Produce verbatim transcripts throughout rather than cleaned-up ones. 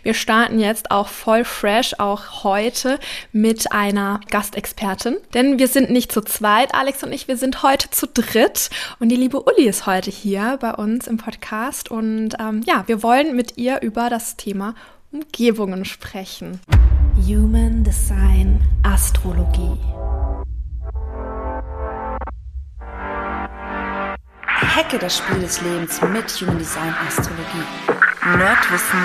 Wir starten jetzt auch voll fresh, auch heute mit einer Gastexpertin. Denn wir sind nicht zu zweit, Alex und ich, wir sind heute zu dritt. Und die liebe Uli ist heute hier bei uns im Podcast. Und ähm, ja, wir wollen mit ihr über das Thema Umgebungen sprechen. Human Design Astrologie. Hacke das Spiel des Lebens mit Human Design Astrologie. Nerdwissen.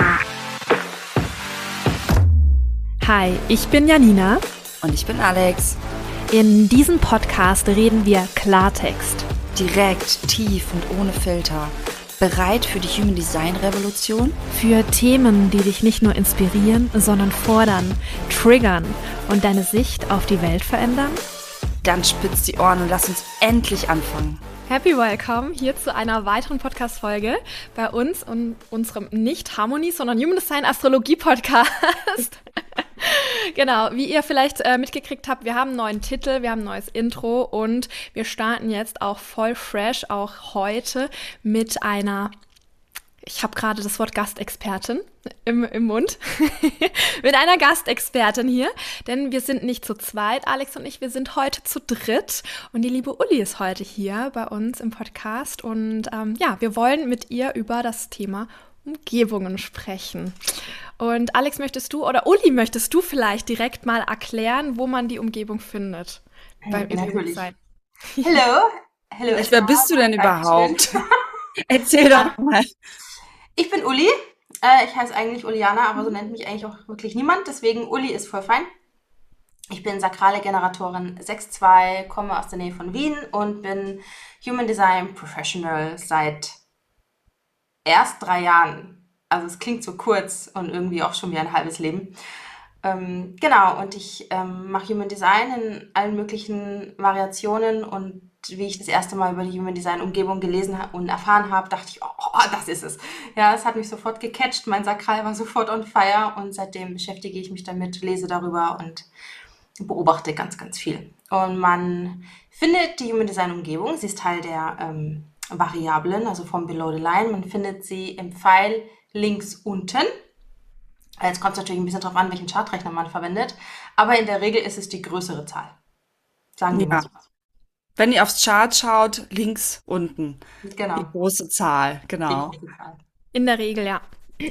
Hi, ich bin Janina. Und ich bin Alex. In diesem Podcast reden wir Klartext. Direkt, tief und ohne Filter. Bereit für die Human Design Revolution? Für Themen, die dich nicht nur inspirieren, sondern fordern, triggern und deine Sicht auf die Welt verändern? Dann spitz die Ohren und lass uns endlich anfangen. Happy Welcome hier zu einer weiteren Podcast-Folge bei uns und unserem nicht Harmonie, sondern Human Design Astrologie Podcast. Genau, wie ihr vielleicht äh, mitgekriegt habt, wir haben einen neuen Titel, wir haben ein neues Intro und wir starten jetzt auch voll fresh, auch heute mit einer, ich habe gerade das Wort Gastexpertin im, im Mund, mit einer Gastexpertin hier, denn wir sind nicht zu zweit, Alex und ich, wir sind heute zu dritt und die liebe Uli ist heute hier bei uns im Podcast und ähm, ja, wir wollen mit ihr über das Thema Umgebungen sprechen. Und Alex, möchtest du oder Uli, möchtest du vielleicht direkt mal erklären, wo man die Umgebung findet? Beim Natürlich. Hallo. Hallo. Wer bist du denn überhaupt? Erzähl doch mal. Ich bin Uli. Äh, ich heiße eigentlich Uliana, aber so nennt mich eigentlich auch wirklich niemand. Deswegen Uli ist voll fein. Ich bin sakrale Generatorin sechs zwei, komme aus der Nähe von Wien und bin Human Design Professional seit erst drei Jahren. Also es klingt so kurz und irgendwie auch schon wie ein halbes Leben. Ähm, genau, und ich ähm, mache Human Design in allen möglichen Variationen und wie ich das erste Mal über die Human Design Umgebung gelesen und erfahren habe, dachte ich, oh, oh, das ist es. Ja, es hat mich sofort gecatcht, mein Sakral war sofort on fire und seitdem beschäftige ich mich damit, lese darüber und beobachte ganz, ganz viel. Und man findet die Human Design Umgebung, sie ist Teil der ähm, Variablen, also vom Below the Line. Man findet sie im Pfeil links unten. Jetzt kommt es natürlich ein bisschen darauf an, welchen Chartrechner man verwendet, aber in der Regel ist es die größere Zahl. Sagen wir Ja. mal so. Wenn ihr aufs Chart schaut, links unten. Genau. Die große Zahl, genau. Die große Zahl. In der Regel, ja.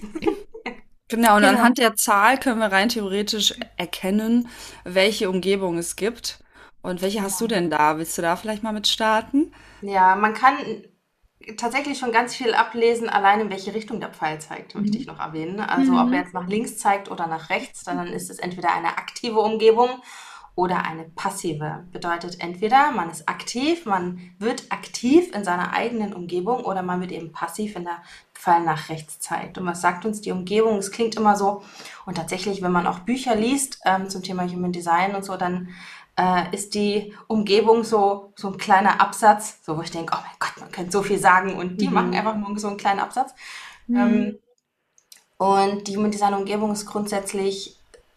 Genau, und Genau. anhand der Zahl können wir rein theoretisch erkennen, welche Umgebung es gibt. Und welche hast du denn da? Willst du da vielleicht mal mit starten? Ja, man kann tatsächlich schon ganz viel ablesen, allein in welche Richtung der Pfeil zeigt, möchte ich noch erwähnen. Also ob er jetzt nach links zeigt oder nach rechts, dann ist es entweder eine aktive Umgebung oder eine passive. Bedeutet entweder man ist aktiv, man wird aktiv in seiner eigenen Umgebung oder man wird eben passiv, wenn der Pfeil nach rechts zeigt. Und was sagt uns die Umgebung? Es klingt immer so, und tatsächlich, wenn man auch Bücher liest ähm, zum Thema Human Design und so, dann äh, ist die Umgebung so, so ein kleiner Absatz, so wo ich denke, oh mein Gott, man könnte so viel sagen und die Mhm. machen einfach nur so einen kleinen Absatz. Mhm. Ähm, und die Human Design Umgebung ist grundsätzlich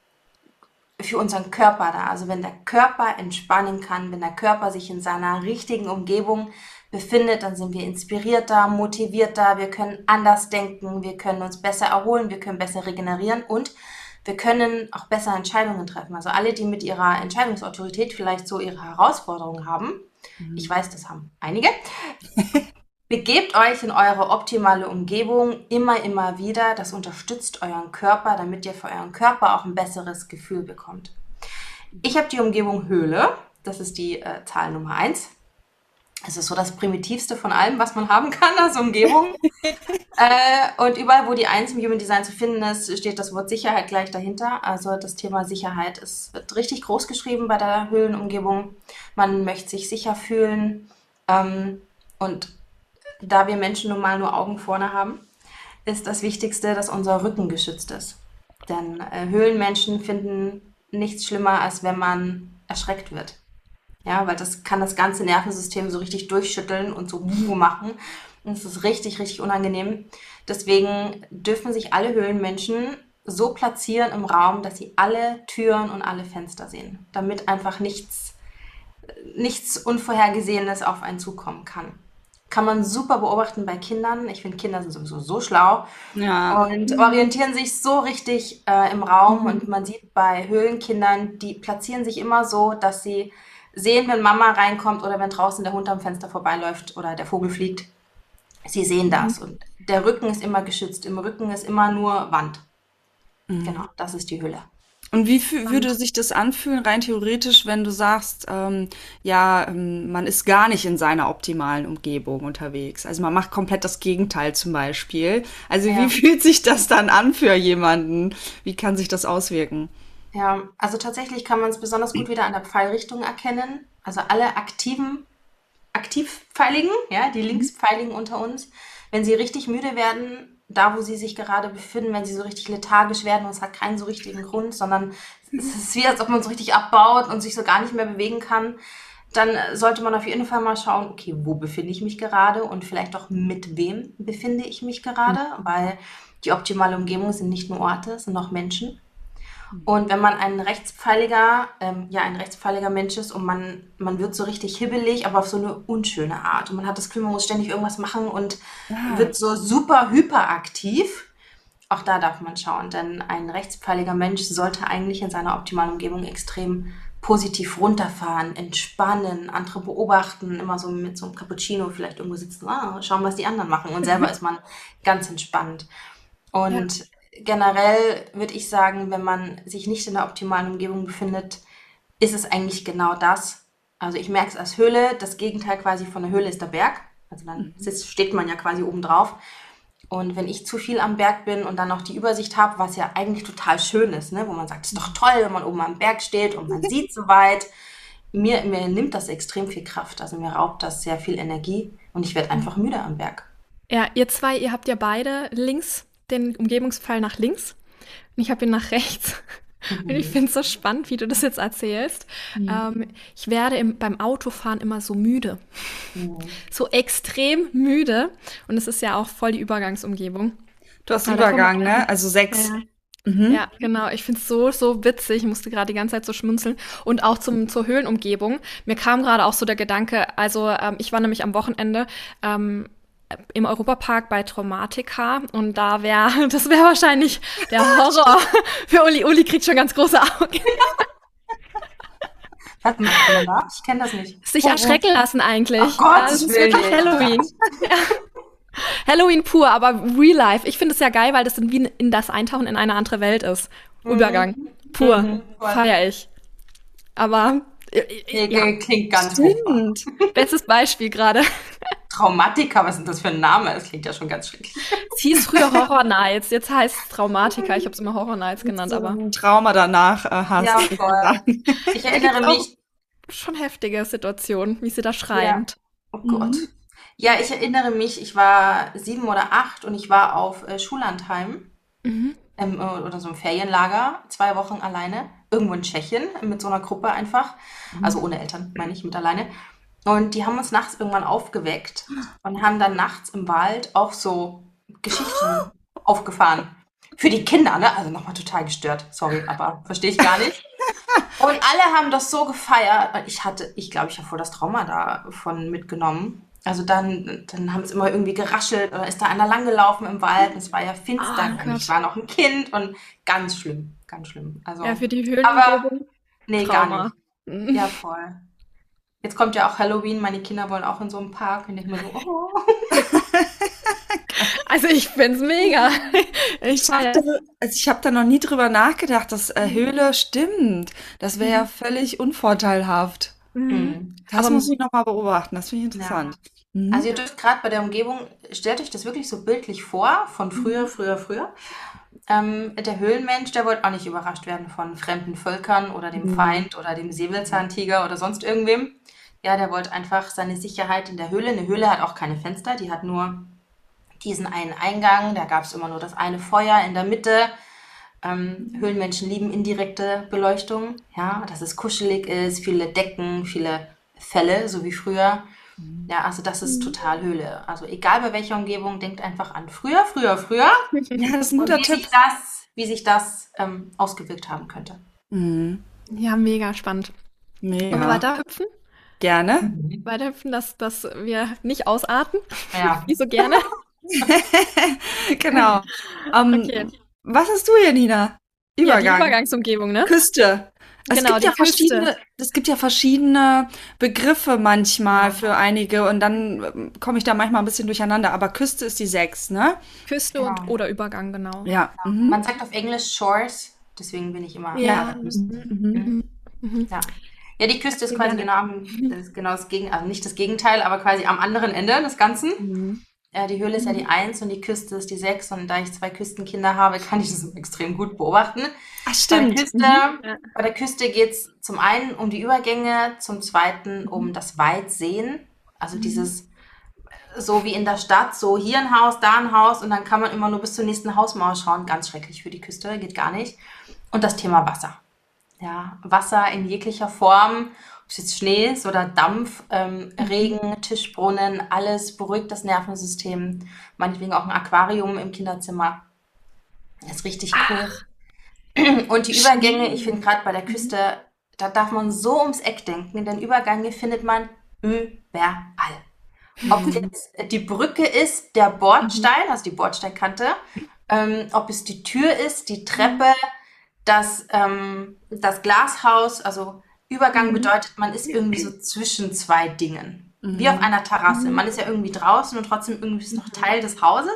für unseren Körper da. Also wenn der Körper entspannen kann, wenn der Körper sich in seiner richtigen Umgebung befindet, dann sind wir inspirierter, motivierter, wir können anders denken, wir können uns besser erholen, wir können besser regenerieren und wir können auch besser Entscheidungen treffen. Also alle, die mit ihrer Entscheidungsautorität vielleicht so ihre Herausforderungen haben, mhm. ich weiß, das haben einige, begebt euch in eure optimale Umgebung immer, immer wieder. Das unterstützt euren Körper, damit ihr für euren Körper auch ein besseres Gefühl bekommt. Ich habe die Umgebung Höhle. Das ist die äh, Zahl Nummer eins. Es ist so das Primitivste von allem, was man haben kann als Umgebung. äh, und überall, wo die eins im Human Design zu finden ist, steht das Wort Sicherheit gleich dahinter. Also das Thema Sicherheit ist, wird richtig groß geschrieben bei der Höhlenumgebung. Man möchte sich sicher fühlen. Ähm, und da wir Menschen nun mal nur Augen vorne haben, ist das Wichtigste, dass unser Rücken geschützt ist. Denn äh, Höhlenmenschen finden nichts schlimmer, als wenn man erschreckt wird. Ja, weil das kann das ganze Nervensystem so richtig durchschütteln und so machen. Und es ist richtig, richtig unangenehm. Deswegen dürfen sich alle Höhlenmenschen so platzieren im Raum, dass sie alle Türen und alle Fenster sehen, damit einfach nichts, nichts Unvorhergesehenes auf einen zukommen kann. Kann man super beobachten bei Kindern. Ich finde, Kinder sind sowieso so schlau Ja. und orientieren sich so richtig äh, im Raum. Und man sieht bei Höhlenkindern, die platzieren sich immer so, dass sie sehen, wenn Mama reinkommt oder wenn draußen der Hund am Fenster vorbeiläuft oder der Vogel fliegt. Sie sehen das und der Rücken ist immer geschützt. Im Rücken ist immer nur Wand. Genau, das ist die Höhle. Und wie fü- würde sich das anfühlen, rein theoretisch, wenn du sagst, ähm, ja, ähm, man ist gar nicht in seiner optimalen Umgebung unterwegs? Also man macht komplett das Gegenteil zum Beispiel. Also Ja. wie fühlt sich das dann an für jemanden? Wie kann sich das auswirken? Ja, also tatsächlich kann man es besonders gut wieder an der Pfeilrichtung erkennen. Also alle aktiven, Aktivpfeiligen, ja, die Linkspfeiligen unter uns, wenn sie richtig müde werden, da wo sie sich gerade befinden, wenn sie so richtig lethargisch werden und es hat keinen so richtigen Grund, sondern es ist wie, als ob man so richtig abbaut und sich so gar nicht mehr bewegen kann, dann äh, sollte man auf jeden Fall mal schauen, okay, wo befinde ich mich gerade und vielleicht auch mit wem befinde ich mich gerade, weil die optimale Umgebung sind nicht nur Orte, es sind auch Menschen. Und wenn man ein rechtspfeiliger, ähm, ja, ein rechtspfeiliger Mensch ist und man, man wird so richtig hibbelig, aber auf so eine unschöne Art. Und man hat das Gefühl, man muss ständig irgendwas machen und wird so super hyperaktiv. Auch da darf man schauen, denn ein rechtspfeiliger Mensch sollte eigentlich in seiner optimalen Umgebung extrem positiv runterfahren, entspannen, andere beobachten, immer so mit so einem Cappuccino vielleicht irgendwo sitzen, ah, schauen, was die anderen machen. Und selber ist man ganz entspannt. Und generell würde ich sagen, wenn man sich nicht in der optimalen Umgebung befindet, ist es eigentlich genau das. Also ich merke es als Höhle, das Gegenteil quasi von der Höhle ist der Berg. Also dann sitzt, steht man ja quasi oben drauf. Und wenn ich zu viel am Berg bin und dann noch die Übersicht habe, was ja eigentlich total schön ist, ne? Wo man sagt, es ist doch toll, wenn man oben am Berg steht und man sieht so weit. Mir, mir nimmt das extrem viel Kraft, also mir raubt das sehr viel Energie und ich werde einfach müde am Berg. Ja, ihr zwei, ihr habt ja beide links den Umgebungspfeil nach links und ich habe ihn nach rechts. Und ich finde es so spannend, wie du das jetzt erzählst. Ähm, ich werde im, beim Autofahren immer so müde. So extrem müde. Und es ist ja auch voll die Übergangsumgebung. Du hast Aber da Übergang, kommen wir ne? Also sechs. Ja. Mhm. Ja, genau. Ich finde es so, so witzig. Ich musste gerade die ganze Zeit so schmunzeln. Und auch zum, zur Höhlenumgebung. Mir kam gerade auch so der Gedanke, also ähm, ich war nämlich am Wochenende ähm, im Europapark bei Traumatica und da wäre, das wäre wahrscheinlich der Horror für Uli. Uli kriegt schon ganz große Augen. Was macht man da? Ich kenne das nicht. Sich erschrecken lassen eigentlich. Ach Gott, Ja, das ist wirklich Willen. Halloween. Ja. Halloween pur, aber real life. Ich finde es ja geil, weil das wie in das Eintauchen in eine andere Welt ist. Übergang. Pur. Mhm. Feier ich. Aber äh, Nee, ja, klingt ganz furchtbar. bestes Beispiel gerade. Traumatica, was ist denn das für ein Name? Das klingt ja schon ganz schrecklich. Es hieß früher Horror Nights, jetzt heißt es Traumatica. Ich habe es immer Horror Nights genannt, aber Ein Trauma danach äh, hast. Ja, voll. Ich erinnere auch mich, schon heftige Situation, wie sie da schreibt. oh Gott. Ja, ich erinnere mich, ich war sieben oder acht und ich war auf äh, Schullandheim Mhm. ähm, äh, oder so einem Ferienlager, zwei Wochen alleine, irgendwo in Tschechien mit so einer Gruppe einfach, also ohne Eltern, meine ich, mit alleine. Und die haben uns nachts irgendwann aufgeweckt und haben dann nachts im Wald auch so Geschichten aufgefahren. Für die Kinder, ne? Also nochmal total gestört, sorry, aber verstehe ich gar nicht. Und alle haben das so gefeiert. Und ich hatte, ich glaube, ich habe voll das Trauma davon mitgenommen. Also dann, dann haben es immer irgendwie geraschelt oder ist da einer langgelaufen im Wald. Und es war ja finster Oh und Gott. ich war noch ein Kind und ganz schlimm, ganz schlimm. Also, Ja, für die aber Höhlenumgebung nee, gar Trauma. nicht. Mhm. Ja, voll. Jetzt kommt ja auch Halloween, meine Kinder wollen auch in so einem Park und ich mir so, oh. Also ich find's mega. Ich Ich feier. dachte, also ich habe da noch nie drüber nachgedacht, dass äh, Höhle stimmt. Das wäre ja völlig unvorteilhaft. Mhm. Das Aber- muss ich nochmal beobachten. Das finde ich interessant. Mhm. Also ihr dürft gerade bei der Umgebung, stellt euch das wirklich so bildlich vor, von früher, früher, früher. Ähm, der Höhlenmensch, der wollte auch nicht überrascht werden von fremden Völkern oder dem Feind oder dem Säbelzahntiger oder sonst irgendwem. Ja, der wollte einfach seine Sicherheit in der Höhle. Eine Höhle hat auch keine Fenster, die hat nur diesen einen Eingang. Da gab es immer nur das eine Feuer in der Mitte. Ähm, Höhlenmenschen lieben indirekte Beleuchtung, ja, dass es kuschelig ist, viele Decken, viele Felle, so wie früher. Ja, also das ist total Höhle. Also egal bei welcher Umgebung, denkt einfach an früher, früher, früher Ja, das ist ein und guter wie Tipp. sich das, wie sich das ähm, ausgewirkt haben könnte. Mhm. Ja, mega spannend. Wollen wir Mega. weiter hüpfen? Gerne. Mhm. weiterhelfen, dass, dass wir nicht ausarten. Ja. Nicht so gerne. Genau. Ähm, Okay. Was hast du, Janina? Ja, die Übergang. Übergangsumgebung, ne? Küste. Es Genau, gibt die ja Küste. verschiedene, es gibt ja verschiedene Begriffe manchmal für einige und dann ähm, komme ich da manchmal ein bisschen durcheinander. Aber Küste ist die sechs, ne? Küste und Genau. oder Übergang, genau. Ja. Mhm. Man sagt auf Englisch Shores, deswegen bin ich immer Ja. bei der Küste. Mhm. Mhm. Mhm. Mhm. Ja. Ja, die Küste ist Sehr quasi gerne. genau, am, das ist genau das Gegen, also nicht das Gegenteil, aber quasi am anderen Ende des Ganzen. Mhm. Äh, die Höhle ist ja die eins und die Küste ist die sechs und da ich zwei Küstenkinder habe, kann ich das extrem gut beobachten. Ach, Bei der stimmt. Küste, Mhm. Ja. bei der Küste geht es zum einen um die Übergänge, zum zweiten um das Weitsehen. Also dieses, so wie in der Stadt, so hier ein Haus, da ein Haus und dann kann man immer nur bis zur nächsten Hausmauer schauen. Ganz schrecklich für die Küste, geht gar nicht. Und das Thema Wasser. Ja, Wasser in jeglicher Form, ob es jetzt Schnee ist oder Dampf, ähm, Regen, Tischbrunnen, alles beruhigt das Nervensystem. Meinetwegen auch ein Aquarium im Kinderzimmer. Das ist richtig cool. Und die Übergänge, ich finde gerade bei der Küste, da darf man so ums Eck denken, denn Übergänge findet man überall. Ob es jetzt die Brücke ist, der Bordstein, also die Bordsteinkante, ähm, ob es die Tür ist, die Treppe, das, ähm, das Glashaus, also Übergang bedeutet, man ist irgendwie so zwischen zwei Dingen. Wie auf einer Terrasse. Man ist ja irgendwie draußen und trotzdem irgendwie ist noch Teil des Hauses.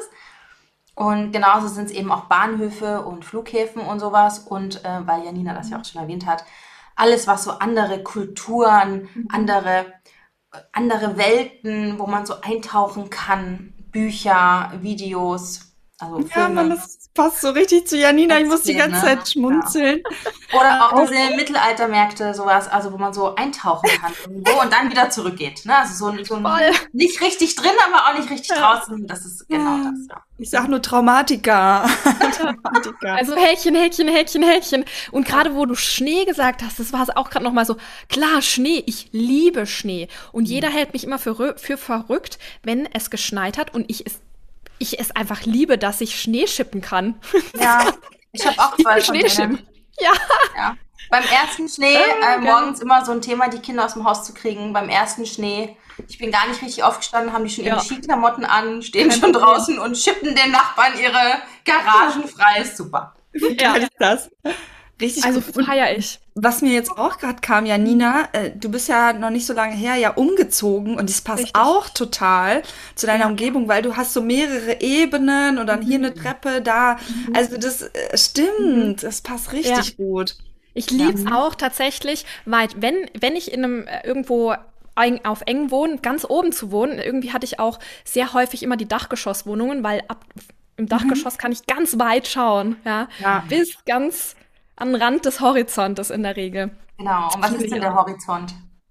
Und genauso sind es eben auch Bahnhöfe und Flughäfen und sowas. Und äh, weil Janina das ja auch schon erwähnt hat, alles, was so andere Kulturen, andere, andere Welten, wo man so eintauchen kann, Bücher, Videos, also Ja, Filme. Mann, das passt so richtig zu Janina. Ich muss die Extrem, ganze ne? Zeit schmunzeln. Oder auch diese Mittelaltermärkte, sowas, also wo man so eintauchen kann irgendwo und dann wieder zurückgeht. Ne? Also so, ein- so ein, Voll. nicht richtig drin, aber auch nicht richtig draußen. Das ist genau Ja. das. Ja. Ich sag nur Traumatiker. Traumatiker. Also Häkchen, Häkchen, Häkchen, Häkchen. Und gerade wo du Schnee gesagt hast, das war es auch gerade noch mal so, klar, Schnee, ich liebe Schnee. Und jeder hält mich immer für, rö- für verrückt, wenn es geschneit hat und ich es, ich es einfach liebe, dass ich Schnee schippen kann. Ja, ich habe auch zwei von Schneeschippen. denen. Ja. Ja. Beim ersten Schnee, Ah, äh, geil. morgens immer so ein Thema, die Kinder aus dem Haus zu kriegen. Beim ersten Schnee, ich bin gar nicht richtig aufgestanden, haben die schon ihre Ja. Skiklamotten an, stehen Kein schon Problem. draußen und schippen den Nachbarn ihre Garagen frei. Ist super. Wie geil ist das? Richtig Also gut. Und feier ich. was mir jetzt auch gerade kam, Janina, äh, du bist ja noch nicht so lange her ja umgezogen und das passt Richtig. auch total zu deiner Umgebung, weil du hast so mehrere Ebenen und dann hier eine Treppe, da. Also das äh, stimmt, das passt richtig gut. Ich liebe es auch tatsächlich, weil wenn, wenn ich in einem äh, irgendwo ein- auf eng wohnen, ganz oben zu wohnen, irgendwie hatte ich auch sehr häufig immer die Dachgeschosswohnungen, weil ab im Dachgeschoss kann ich ganz weit schauen, ja, Ja. bis ganz an den Rand des Horizontes in der Regel. Genau. Und was ist denn der Horizont?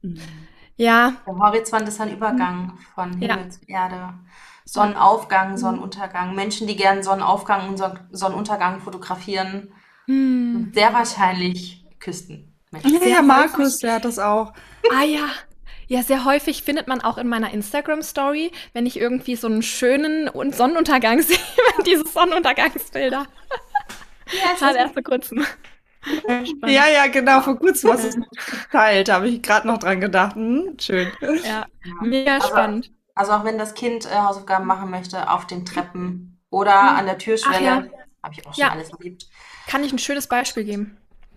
Ja, Der Horizont ist ein Übergang von Ja. Himmel zu Erde. Sonnenaufgang, Sonnenuntergang. Menschen, die gerne Sonnenaufgang und Son- Sonnenuntergang fotografieren. Sehr wahrscheinlich Küstenmenschen. Ja, ja, Markus, der hat das auch. ah ja. Ja, sehr häufig findet man auch in meiner Instagram-Story, wenn ich irgendwie so einen schönen Un- Sonnenuntergang sehe, diese Sonnenuntergangsbilder. Ja, Gerade erst vor kurzem. Ja, ja, genau, vor kurzem hast du es geteilt, habe ich gerade noch dran gedacht. Hm, schön. Ja, mega Also- spannend. Also auch wenn das Kind äh, Hausaufgaben machen möchte, auf den Treppen oder an der Türschwelle. Ach ja. Habe ich auch schon Ja. alles erlebt. Kann ich ein schönes Beispiel geben?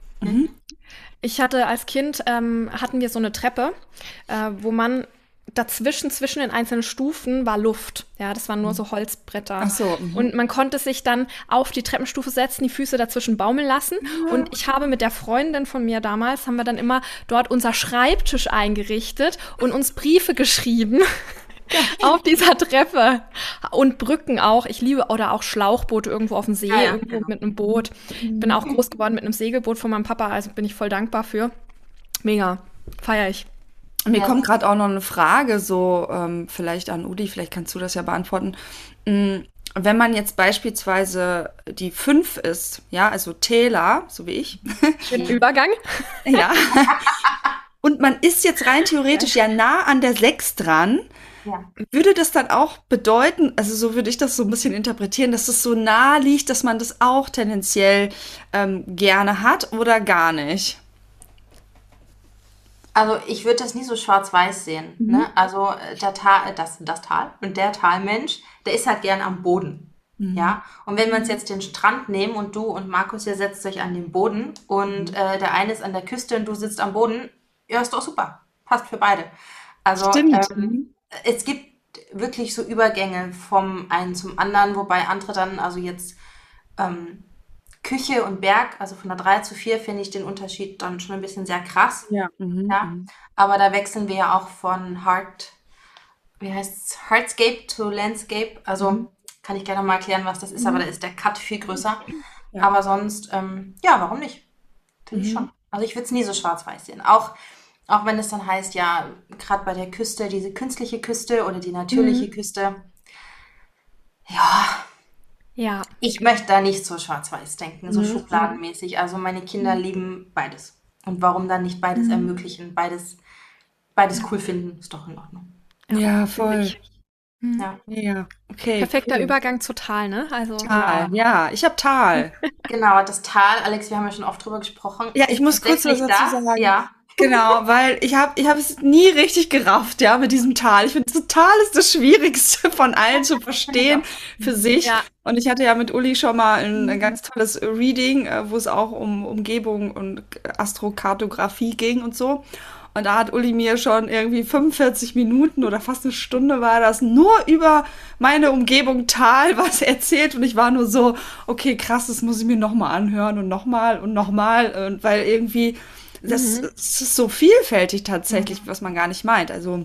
Ich hatte als Kind, ähm, hatten wir so eine Treppe, äh, wo man dazwischen, zwischen den einzelnen Stufen war Luft. Ja, das waren nur so Holzbretter. Ach so, mhm. Und man konnte sich dann auf die Treppenstufe setzen, die Füße dazwischen baumeln lassen. Und ich habe mit der Freundin von mir damals, haben wir dann immer dort unser Schreibtisch eingerichtet und uns Briefe geschrieben. Auf dieser Treppe. Und Brücken auch. Ich liebe, oder auch Schlauchboote irgendwo auf dem See, Ja, ja, irgendwo genau. mit einem Boot. Bin auch groß geworden mit einem Segelboot von meinem Papa, also bin ich voll dankbar für. Mega. Feier ich. Mir Ja. kommt gerade auch noch eine Frage, so ähm, vielleicht an Udi, vielleicht kannst du das ja beantworten. Mm, Wenn man jetzt beispielsweise die fünf ist, ja, also Täler, so wie ich, Schönen Übergang. ja, und man ist jetzt rein theoretisch ja nah an der sechs dran, Ja. würde das dann auch bedeuten, also so würde ich das so ein bisschen interpretieren, dass es so nah liegt, dass man das auch tendenziell ähm, gerne hat oder gar nicht? Also ich würde das nie so schwarz-weiß sehen. Mhm. Ne? Also äh, der Tal, das, das Tal und der Talmensch, der ist halt gern am Boden. Mhm. Ja, und wenn wir uns jetzt den Strand nehmen und du und Markus, ihr setzt euch an den Boden und äh, der eine ist an der Küste und du sitzt am Boden, ja, ist doch super. Passt für beide. Also Stimmt. ähm, Mhm. es gibt wirklich so Übergänge vom einen zum anderen, wobei andere dann, also jetzt ähm, Küche und Berg, also von der drei zu vier finde ich den Unterschied dann schon ein bisschen sehr krass. Ja. Mhm. Ja, Mhm. aber da wechseln wir ja auch von Hard, wie heißt's, Hardscape to Landscape. Also Mhm. kann ich gerne mal erklären, was das ist, aber Mhm. da ist der Cut viel größer. Ja. Aber sonst, ähm, ja, warum nicht? Finde ich Mhm. schon. Also ich würde es nie so schwarz-weiß sehen. Auch, auch wenn es dann heißt, ja, gerade bei der Küste, diese künstliche Küste oder die natürliche Mhm. Küste, ja, Ja. ich möchte da nicht so schwarz-weiß denken, so Mhm. schubladenmäßig. Also meine Kinder lieben beides. Und warum dann nicht beides Mhm. ermöglichen, beides, beides cool finden, ist doch in Ordnung. Ja, finde voll. ich. Mhm. Ja, Ja, okay, Perfekter cool. Übergang zu Tal, ne? Also, Tal, ja, ich habe Tal. genau, das Tal, Alex, wir haben ja schon oft drüber gesprochen, Ja, ich ist muss kurz was tatsächlich dazu das, sagen. ja. Genau, weil ich habe ich hab es nie richtig gerafft, ja, mit diesem Tal. Ich finde, das Tal ist das Schwierigste von allen zu verstehen für sich. ja. Und ich hatte ja mit Uli schon mal ein, ein ganz tolles Reading, äh, wo es auch um Umgebung und Astrokartografie ging und so. Und da hat Uli mir schon irgendwie fünfundvierzig Minuten oder fast eine Stunde war das nur über meine Umgebung Tal was erzählt. Und ich war nur so, okay, krass, das muss ich mir nochmal anhören und nochmal und nochmal. Und weil irgendwie, das, Mhm. das ist so vielfältig tatsächlich, was man gar nicht meint. Also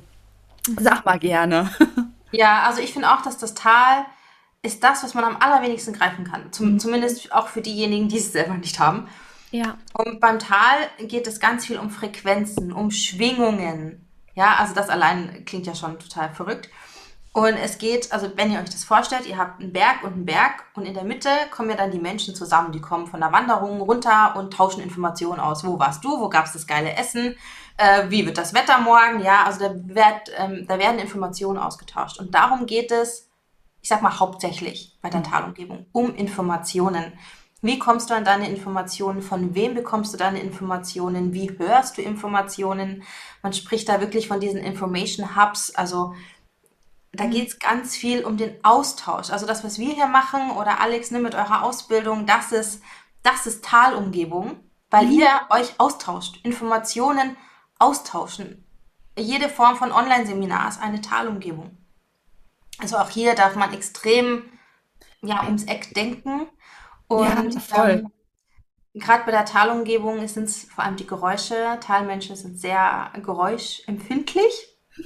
sag mal gerne. Ja, also ich finde auch, dass das Tal ist das, was man am allerwenigsten greifen kann. Zum, zumindest auch für diejenigen, die es selber nicht haben. Ja. Und beim Tal geht es ganz viel um Frequenzen, um Schwingungen. Ja, also das allein klingt ja schon total verrückt. Und es geht, also wenn ihr euch das vorstellt, ihr habt einen Berg und einen Berg und in der Mitte kommen ja dann die Menschen zusammen. Die kommen von der Wanderung runter und tauschen Informationen aus. Wo warst du? Wo gab es das geile Essen? Äh, wie wird das Wetter morgen? Ja, also da, wird, ähm, da werden Informationen ausgetauscht. Und darum geht es, ich sag mal hauptsächlich bei der Talumgebung, um Informationen. Wie kommst du an deine Informationen? Von wem bekommst du deine Informationen? Wie hörst du Informationen? Man spricht da wirklich von diesen Information Hubs, also da geht es ganz viel um den Austausch. Also das, was wir hier machen, oder Alex, ne, mit eurer Ausbildung, das ist, das ist Talumgebung, weil ihr euch austauscht, Informationen austauschen. Jede Form von Online-Seminar ist eine Talumgebung. Also auch hier darf man extrem ja, ums Eck denken. Ja, Und voll. ähm, gerade bei der Talumgebung sind es vor allem die Geräusche. Talmenschen sind sehr geräuschempfindlich.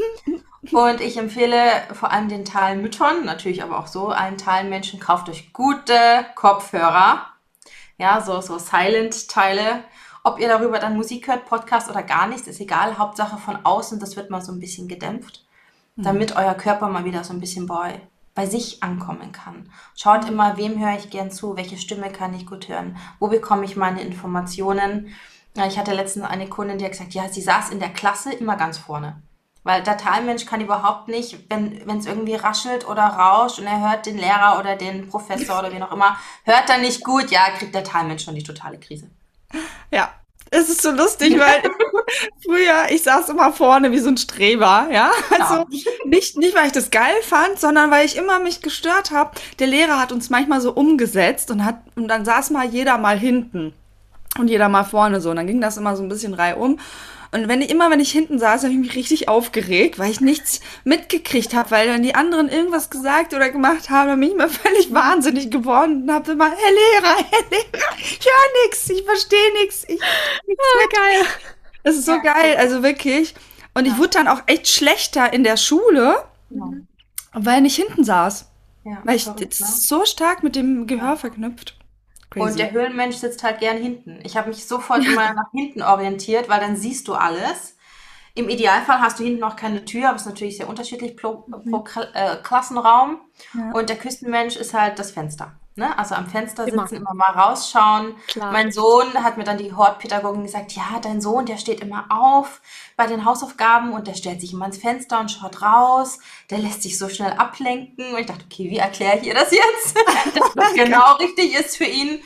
Und ich empfehle vor allem den Talmüttern, natürlich aber auch so, allen Talmenschen, kauft euch gute Kopfhörer. Ja, so, so Silent-Teile. Ob ihr darüber dann Musik hört, Podcast oder gar nichts, ist egal. Hauptsache von außen, das wird mal so ein bisschen gedämpft, damit euer Körper mal wieder so ein bisschen bei, bei sich ankommen kann. Schaut immer, wem höre ich gern zu, welche Stimme kann ich gut hören, wo bekomme ich meine Informationen. Ja, ich hatte letztens eine Kundin, die hat gesagt, ja, sie saß in der Klasse immer ganz vorne. Weil der Talmensch kann überhaupt nicht, wenn wenn es irgendwie raschelt oder rauscht und er hört den Lehrer oder den Professor oder wen auch immer, hört er nicht gut, ja, kriegt der Talmensch schon die totale Krise. Ja, es ist so lustig, weil früher, ich saß immer vorne wie so ein Streber, ja. Also nicht, nicht, weil ich das geil fand, sondern weil ich immer mich gestört habe. Der Lehrer hat uns manchmal so umgesetzt und hat, und dann saß mal jeder mal hinten und jeder mal vorne so. Und dann ging das immer so ein bisschen reihum. Und wenn ich, immer wenn ich hinten saß, habe ich mich richtig aufgeregt, weil ich nichts mitgekriegt habe, weil dann die anderen irgendwas gesagt oder gemacht haben, dann bin ich mal völlig wahnsinnig geworden und habe immer, Herr Lehrer, Herr Lehrer, ich höre nichts, ich verstehe nichts, ich nichts mit. Geil. Das ist so geil, also wirklich. Und ich wurde dann auch echt schlechter in der Schule, Genau. weil ich hinten saß. Ja, Weil ich verrückt, das ne? ist so stark mit dem Gehör verknüpft. Und der Höhlenmensch sitzt halt gern hinten. Ich habe mich sofort immer nach hinten orientiert, weil dann siehst du alles. Im Idealfall hast du hinten noch keine Tür, aber es ist natürlich sehr unterschiedlich pro, pro Kla- äh, Klassenraum. Ja. Und der Küstenmensch ist halt das Fenster. Ne? Also am Fenster Immer. sitzen, immer mal rausschauen. Klar. Mein Sohn hat mir dann die Hortpädagogin gesagt, ja, dein Sohn, der steht immer auf bei den Hausaufgaben und der stellt sich immer ins Fenster und schaut raus. Der lässt sich so schnell ablenken. Und ich dachte, okay, wie erkläre ich ihr das jetzt? Dass das genau richtig ist für ihn.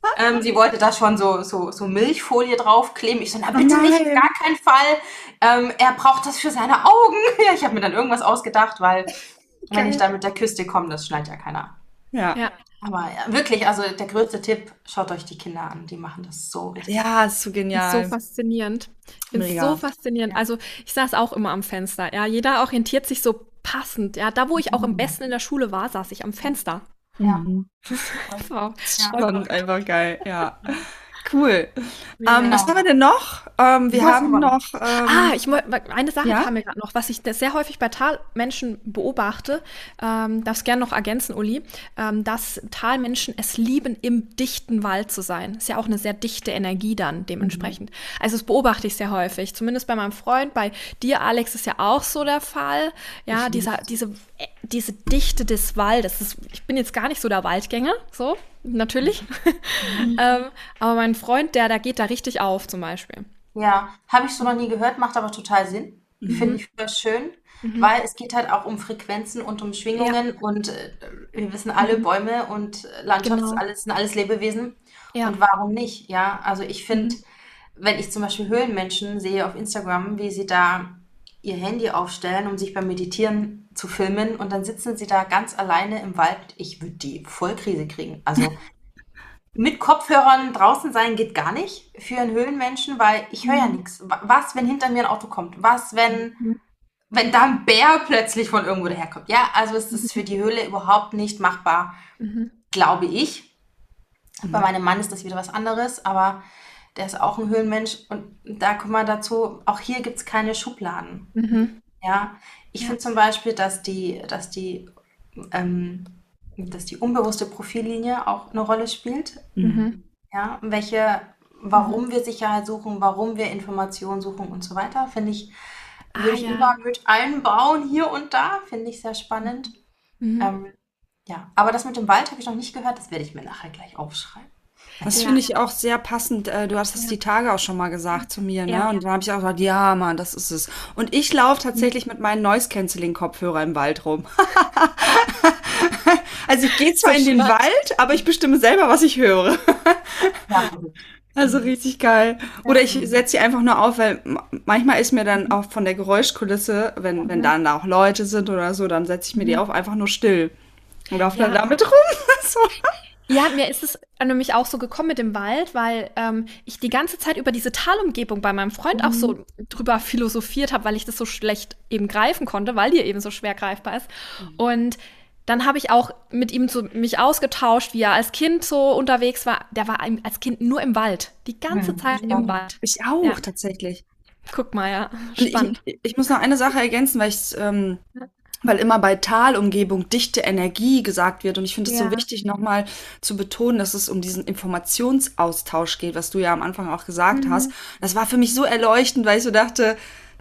Ähm, sie wollte da schon so, so, so Milchfolie draufkleben. Ich so, na Oh bitte nicht, auf nein. gar keinen Fall. Ähm, er braucht das für seine Augen. Ja, ich habe mir dann irgendwas ausgedacht, weil wenn ich Geil. da mit der Küste komme, das schnallt ja keiner. Ja. Ja, Aber ja, wirklich, also der größte Tipp, schaut euch die Kinder an. Die machen das so richtig. Ja, ist so ist so genial. faszinierend. Ich finde es so Mega. faszinierend. Also ich saß auch immer am Fenster. Ja, jeder orientiert sich so passend. Ja, da wo ich auch am besten in der Schule war, saß ich am Fenster. Ja, Mhm. Wow. ja, Schon einfach geil, ja. Cool. Ähm, Mega. was haben wir denn noch? Ähm, wir Was haben haben wir noch? noch, Ah, ähm, ich mo- eine Sache ja? kam mir gerade noch, was ich sehr häufig bei Talmenschen beobachte, ähm, darfst gerne noch ergänzen, Uli, ähm, dass Talmenschen es lieben, im dichten Wald zu sein. Ist ja auch eine sehr dichte Energie dann dementsprechend. Also das beobachte ich sehr häufig, zumindest bei meinem Freund, bei dir, Alex, ist ja auch so der Fall. Ja, dieser, diese, äh, diese Dichte des Waldes. Das, ich bin jetzt gar nicht so der Waldgänger, so, natürlich. ähm, aber mein Freund, der, der geht da richtig auf, zum Beispiel. Ja, habe ich so noch nie gehört, macht aber total Sinn. Finde ich voll schön, weil es geht halt auch um Frequenzen und um Ja, Schwingungen und äh, wir wissen alle, Bäume und äh, Landschaft ist genau. alles, sind alles Lebewesen. Ja. Und warum nicht? Ja, also ich finde, wenn ich zum Beispiel Höhlenmenschen sehe auf Instagram, wie sie da ihr Handy aufstellen, um sich beim Meditieren zu filmen und dann sitzen sie da ganz alleine im Wald, ich würde die Vollkrise kriegen. Also mit Kopfhörern draußen sein geht gar nicht für einen Höhlenmenschen, weil ich höre ja nichts. Was, wenn hinter mir ein Auto kommt? Was, wenn, wenn da ein Bär plötzlich von irgendwo daherkommt? Ja, also es ist für die Höhle überhaupt nicht machbar, Mhm. glaube ich. Bei meinem Mann ist das wieder was anderes, aber der ist auch ein Höhlenmensch und da kommen wir dazu, auch hier gibt es keine Schubladen. Mhm. Ja, ich Ja. finde zum Beispiel, dass die, dass die, ähm, dass die unbewusste Profillinie auch eine Rolle spielt. Mhm. Ja, welche, warum wir Sicherheit suchen, warum wir Informationen suchen und so weiter, finde ich, Ah würde ich ja. immer mit einbauen hier und da, finde ich sehr spannend. Mhm. Ähm, ja, aber das mit dem Wald habe ich noch nicht gehört, das werde ich mir nachher gleich aufschreiben. Das Ja. finde ich auch sehr passend. Äh, Du hast es die Tage auch schon mal gesagt zu mir, ne? Ja. Und dann habe ich auch gesagt, ja, Mann, das ist es. Und ich laufe tatsächlich mit meinen Noise-Canceling-Kopfhörer im Wald rum. Also ich gehe zwar So in den schön. Wald, aber ich bestimme selber, was ich höre. Ja, verrückt. Also richtig geil. Oder ich setze sie einfach nur auf, weil m- manchmal ist mir dann auch von der Geräuschkulisse, wenn, wenn dann da auch Leute sind oder so, dann setze ich mir die auf, einfach nur still. Und laufe dann Ja. damit rum. So. Ja, mir ist es nämlich auch so gekommen mit dem Wald, weil ähm, ich die ganze Zeit über diese Talumgebung bei meinem Freund auch so drüber philosophiert habe, weil ich das so schlecht eben greifen konnte, weil die eben so schwer greifbar ist. Und dann habe ich auch mit ihm so mich ausgetauscht, wie er als Kind so unterwegs war. Der war im- als Kind nur im Wald, die ganze Hm, Zeit im Wald. Ich auch, Ja. tatsächlich. Guck mal, ja, Und spannend. ich, ich muss noch eine Sache ergänzen, weil ich, ähm, weil immer bei Talumgebung dichte Energie gesagt wird. Und ich finde es Ja. so wichtig, nochmal zu betonen, dass es um diesen Informationsaustausch geht, was du ja am Anfang auch gesagt hast. Das war für mich so erleuchtend, weil ich so dachte,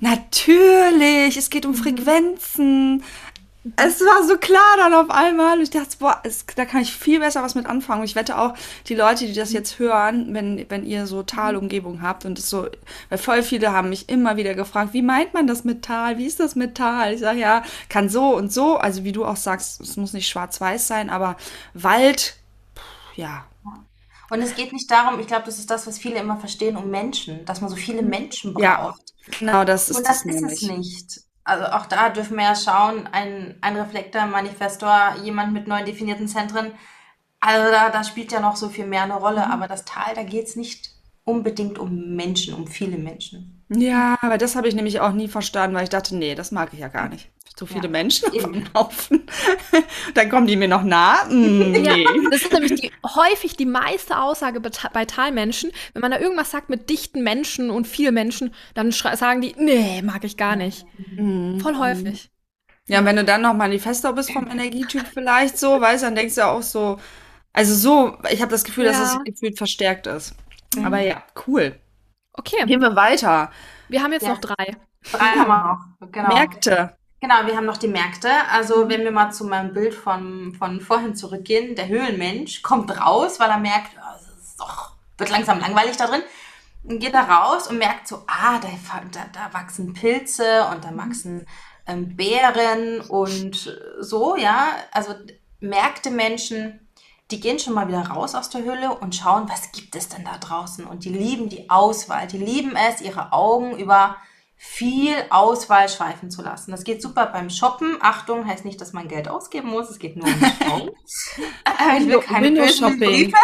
natürlich, es geht um Frequenzen. Es war so klar dann auf einmal. Ich dachte, boah, es, da kann ich viel besser was mit anfangen. Und ich wette auch, die Leute, die das jetzt hören, wenn, wenn ihr so Talumgebung habt und es so, weil voll viele haben mich immer wieder gefragt, wie meint man das mit Tal? Wie ist das mit Tal? Ich sage, ja, kann so und so. Also wie du auch sagst, es muss nicht schwarz-weiß sein, aber Wald, pff, ja. Und es geht nicht darum, ich glaube, das ist das, was viele immer verstehen, um Menschen, dass man so viele Menschen Ja, braucht. genau, das ist Und das es ist nämlich. es nicht. Also auch da dürfen wir ja schauen, ein, ein Reflektor, ein Manifestor, jemand mit neu definierten Zentren. Also da, da spielt ja noch so viel mehr eine Rolle. Aber das Tal, da geht es nicht unbedingt um Menschen, um viele Menschen. Ja, aber das habe ich nämlich auch nie verstanden, weil ich dachte, nee, das mag ich ja gar nicht. So viele Ja, Menschen auf eben. einem Haufen. Dann kommen die mir noch nah. Mm, Ja, nee. das ist nämlich die, häufig die meiste Aussage bei Ta- bei Talmenschen. Wenn man da irgendwas sagt mit dichten Menschen und viel Menschen, dann schrei- sagen die, nee, mag ich gar nicht. Voll häufig. Ja, und wenn du dann noch Manifestor bist vom Energietyp vielleicht so, weißt du, dann denkst du auch so, also so, ich habe das Gefühl, dass Ja. es gefühlt verstärkt ist. Aber ja, cool. Okay, Gehen wir weiter. wir haben jetzt Ja. noch drei. Drei haben wir noch. Genau. Märkte. Genau, wir haben noch die Märkte. Also wenn wir mal zu meinem Bild von, von vorhin zurückgehen, der Höhlenmensch kommt raus, weil er merkt, oh, es ist doch, wird langsam langweilig da drin. Und geht da raus und merkt so, ah, da, da, da wachsen Pilze und da wachsen ähm, Beeren und so, ja. Also Märkte Menschen, die gehen schon mal wieder raus aus der Hülle und schauen, was gibt es denn da draußen? Und die lieben die Auswahl. Die lieben es, ihre Augen über viel Auswahl schweifen zu lassen. Das geht super beim Shoppen. Achtung, heißt nicht, dass man Geld ausgeben muss. Es geht nur um Schauen. Ich will keine bösen Briefe.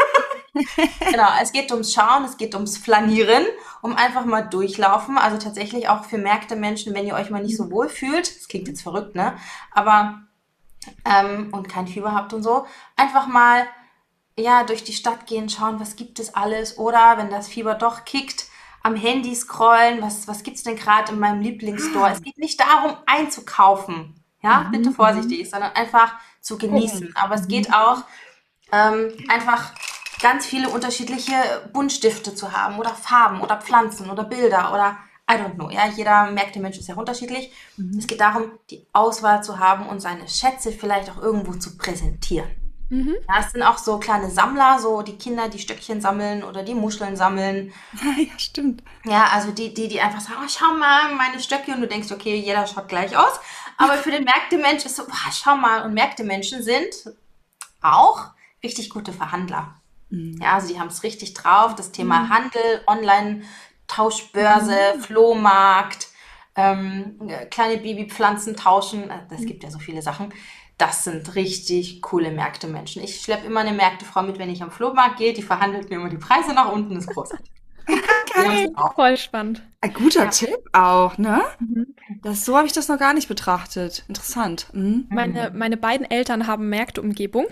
Genau, es geht ums Schauen, es geht ums Flanieren, um einfach mal durchlaufen. Also tatsächlich auch für Märkte-Menschen, wenn ihr euch mal nicht so wohl fühlt, das klingt jetzt verrückt, ne? Aber ähm, und kein Fieber habt und so, einfach mal ja durch die Stadt gehen, schauen, was gibt es alles, oder wenn das Fieber doch kickt, am Handy scrollen, was was gibt's denn gerade in meinem Lieblingsstore? Es geht nicht darum einzukaufen, ja, Mhm, bitte vorsichtig, sondern einfach zu genießen. Aber es geht auch ähm, einfach ganz viele unterschiedliche Buntstifte zu haben oder Farben oder Pflanzen oder Bilder oder I don't know. Ja, jeder Märkte-Mensch ist ja unterschiedlich. Es geht darum, die Auswahl zu haben und seine Schätze vielleicht auch irgendwo zu präsentieren. Mhm. Ja, es sind auch so kleine Sammler, so die Kinder, die Stöckchen sammeln oder die Muscheln sammeln. Ja, stimmt. Ja, also die, die, die einfach sagen, oh, schau mal, meine Stöcke. Und du denkst, okay, jeder schaut gleich aus. Aber für den Märkte-Mensch ist so, oh, schau mal. Und Märkte-Menschen sind auch richtig gute Verhandler. Ja, also die haben es richtig drauf. Das Thema Handel, Online-Tauschbörse, Flohmarkt, ähm, kleine Babypflanzen tauschen. Es gibt ja so viele Sachen. Das sind richtig coole Märkte-Menschen. Ich schleppe immer eine Märkte-Frau mit, wenn ich am Flohmarkt gehe. Die verhandelt mir immer die Preise nach unten. Das ist großartig. Geil. Voll spannend. Ein guter Ja. Tipp auch, ne? Mhm. Das, so habe ich das noch gar nicht betrachtet. Interessant. Mhm. Meine, meine beiden Eltern haben Märkteumgebung.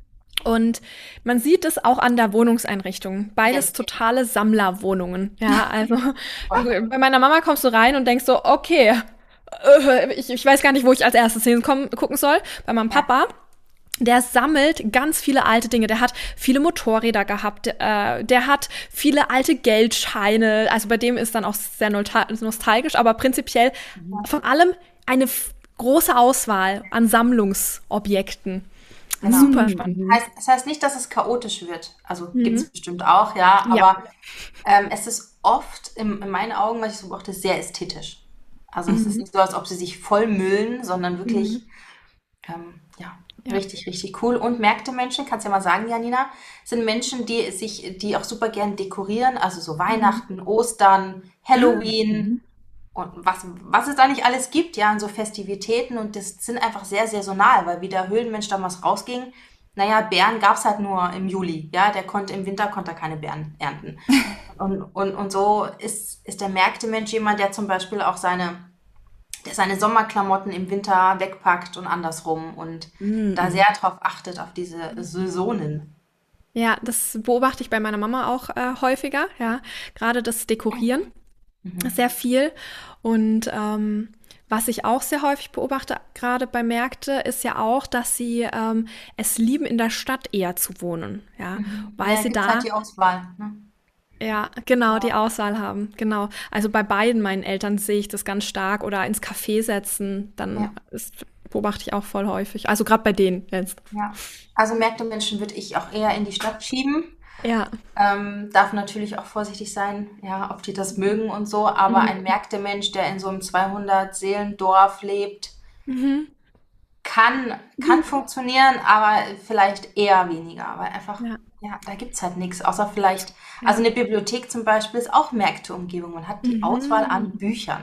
Und man sieht es auch an der Wohnungseinrichtung. Beides Ja. totale Sammlerwohnungen. Ja, also bei meiner Mama kommst du rein und denkst so, okay, äh, ich, ich weiß gar nicht, wo ich als erstes hinkommen, gucken soll. Bei meinem Papa, der sammelt ganz viele alte Dinge. Der hat viele Motorräder gehabt. Äh, der hat viele alte Geldscheine. Also bei dem ist dann auch sehr nostal- nostalgisch, aber prinzipiell von allem eine f- große Auswahl an Sammlungsobjekten. Genau. Super spannend. Heißt, das heißt nicht, dass es chaotisch wird. Also Mhm. gibt es bestimmt auch, ja. Aber Ja. ähm, es ist oft, in, in meinen Augen, was ich so beobachte, sehr ästhetisch. Also es ist nicht so, als ob sie sich vollmüllen, sondern wirklich, ähm, ja, Ja. richtig, richtig cool. Und Märkte-Menschen, kannst du ja mal sagen, Janina, sind Menschen, die sich, die auch super gern dekorieren. Also so Weihnachten, Ostern, Halloween. Und was, was es da nicht alles gibt, ja, an so Festivitäten, und das sind einfach sehr saisonal, weil wie der Höhlenmensch damals rausging, naja, Beeren gab es halt nur im Juli, ja, der konnte im Winter konnte er keine Beeren ernten. Und, und, und so ist, ist der Märkte-Mensch jemand, der zum Beispiel auch seine, der seine Sommerklamotten im Winter wegpackt und andersrum und da sehr drauf achtet, auf diese Saisonen. Ja, das beobachte ich bei meiner Mama auch äh, häufiger, ja. Gerade das Dekorieren, sehr viel. Und ähm, was ich auch sehr häufig beobachte, gerade bei Märkte, ist ja auch, dass sie ähm, es lieben, in der Stadt eher zu wohnen, ja. Weil Ja, sie gibt's da, halt die Auswahl, ne? ja, genau, die Auswahl haben, genau. Also bei beiden meinen Eltern sehe ich das ganz stark, oder ins Café setzen, dann Ja. ist, beobachte ich auch voll häufig. Also gerade bei denen jetzt. Ja. Also Märkte-Menschen würde ich auch eher in die Stadt schieben. Ja, Ähm, darf natürlich auch vorsichtig sein, ja, ob die das mögen und so, aber ein Märkte-Mensch, der in so einem zweihundert-Seelendorf lebt, kann, kann funktionieren, aber vielleicht eher weniger, weil einfach, Ja. ja, da gibt's halt nichts, außer vielleicht, also eine Bibliothek zum Beispiel ist auch Märkte-Umgebung, man hat die Auswahl an Büchern.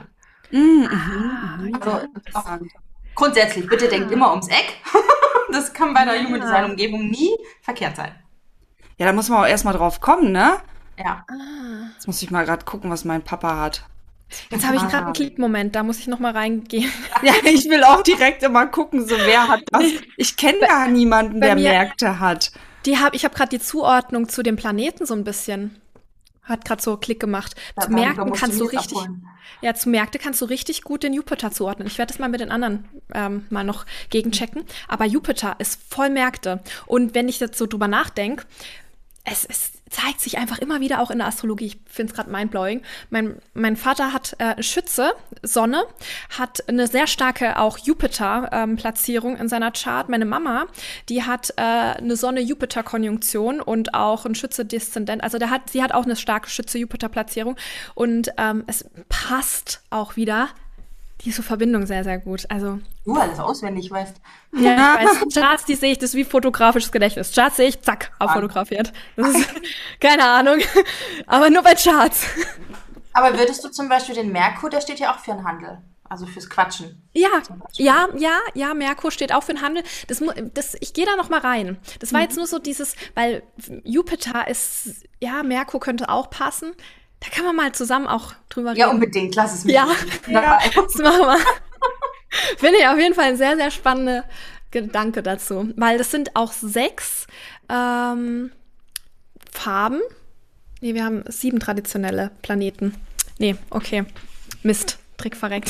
Also auch grundsätzlich, bitte denkt immer ums Eck. Das kann bei einer Human Design Umgebung nie verkehrt sein. Ja, da muss man auch erstmal drauf kommen, ne? Ja. Jetzt muss ich mal gerade gucken, was mein Papa hat. jetzt habe ich gerade einen Klickmoment, da muss ich noch mal reingehen. Ja, ich will auch direkt immer gucken, so wer hat das. Ich kenne gar niemanden, bei der mir- Märkte hat. Die hab, ich habe gerade die Zuordnung zu den Planeten so ein bisschen. Hat gerade so Klick gemacht. Da- zu da- da Märkten musst kannst du du mich richtig, abholen. ja, zu Märkte kannst du richtig gut den Jupiter zuordnen. Ich werde das mal mit den anderen ähm, mal noch gegenchecken. Aber Jupiter ist voll Märkte. Und wenn ich jetzt so drüber nachdenke, es, es zeigt sich einfach immer wieder auch in der Astrologie. Ich finde es gerade mindblowing. Mein, mein Vater hat äh, Schütze, Sonne, hat eine sehr starke auch Jupiter-Platzierung in seiner Chart. Meine Mama, die hat äh, eine Sonne-Jupiter-Konjunktion und auch ein Schütze-Deszendent. Also der hat, sie hat auch eine starke Schütze-Jupiter-Platzierung. Und ähm, es passt auch wieder Die ist so Verbindung sehr, sehr gut. Also, Du alles auswendig weißt. ja, ich weiß, Charts, die sehe ich, das ist wie fotografisches Gedächtnis. Charts sehe ich, zack, abfotografiert. Das ist, keine Ahnung, aber nur bei Charts. Aber würdest du zum Beispiel den Merkur, der steht ja auch für den Handel, also fürs Quatschen. Ja, ja, ja, ja, Merkur steht auch für den Handel. Das, mu- das, ich gehe da noch mal rein. Das war jetzt nur so dieses, weil Jupiter ist, ja, Merkur könnte auch passen. Da kann man mal zusammen auch drüber reden. Ja, unbedingt, lass es mich. Ja. Ja. Das machen wir. Finde ich auf jeden Fall ein sehr, sehr spannender Gedanke dazu. Weil das sind auch sechs ähm, Farben. Nee, wir haben sieben traditionelle Planeten. Nee, okay. Mist. Trick verreckt.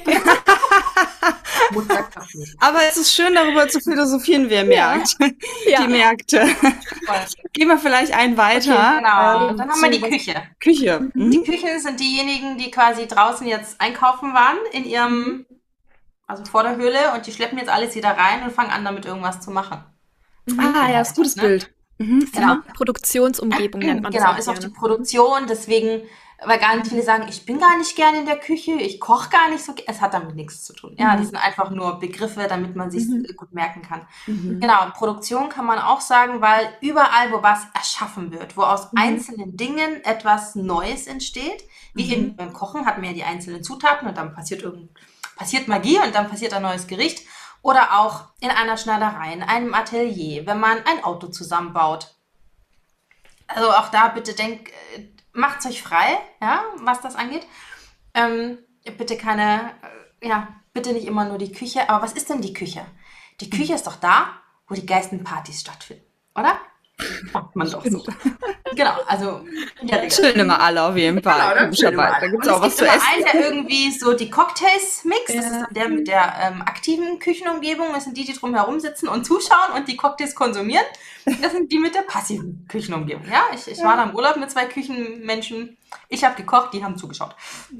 Aber es ist schön, darüber zu philosophieren, wie ihr merkt. Ja. Die Märkte. Gehen wir vielleicht einen weiter. Genau. Ähm, Dann haben wir die zu- Küche. Küche. Die Mhm. Küchen sind diejenigen, die quasi draußen jetzt einkaufen waren in ihrem, also vor der Höhle, und die schleppen jetzt alles wieder rein und fangen an, damit irgendwas zu machen. Ah, ja, ist ein gutes Ne? Bild. Mhm. Genau. Produktionsumgebung nennt man das Genau, auch ist auch die gerne. Produktion, deswegen, weil ganz viele sagen, ich bin gar nicht gerne in der Küche, ich koche gar nicht so, ge- es hat damit nichts zu tun. Ja, die sind einfach nur Begriffe, damit man sich gut merken kann. Genau, und Produktion kann man auch sagen, weil überall, wo was erschaffen wird, wo aus einzelnen Dingen etwas Neues entsteht, wie eben beim Kochen hat man ja die einzelnen Zutaten und dann passiert irgend, passiert Magie und dann passiert ein neues Gericht. Oder auch in einer Schneiderei, in einem Atelier, wenn man ein Auto zusammenbaut. Also auch da bitte denkt, äh, macht's euch frei, ja, was das angeht. Ähm, bitte keine, äh, ja, bitte nicht immer nur die Küche. Aber was ist denn die Küche? Die Küche ist doch da, wo die geilsten Partys stattfinden, oder? Sagt man doch so. Genau, also in der Regel. Chillen immer alle auf jeden Fall. Genau, dann chillen wir Logischerweise. mal. Da gibt es Und auch was es zu gibt immer essen. einen, der irgendwie so die Cocktails mixt. Das Ja. ist dann der mit der ähm, aktiven Küchenumgebung. Das sind die, die drumherum sitzen und zuschauen und die Cocktails konsumieren. Das sind die mit der passiven Küchenumgebung. Ja, ich, ich war da im Urlaub mit zwei Küchenmenschen. Ich habe gekocht, die haben zugeschaut.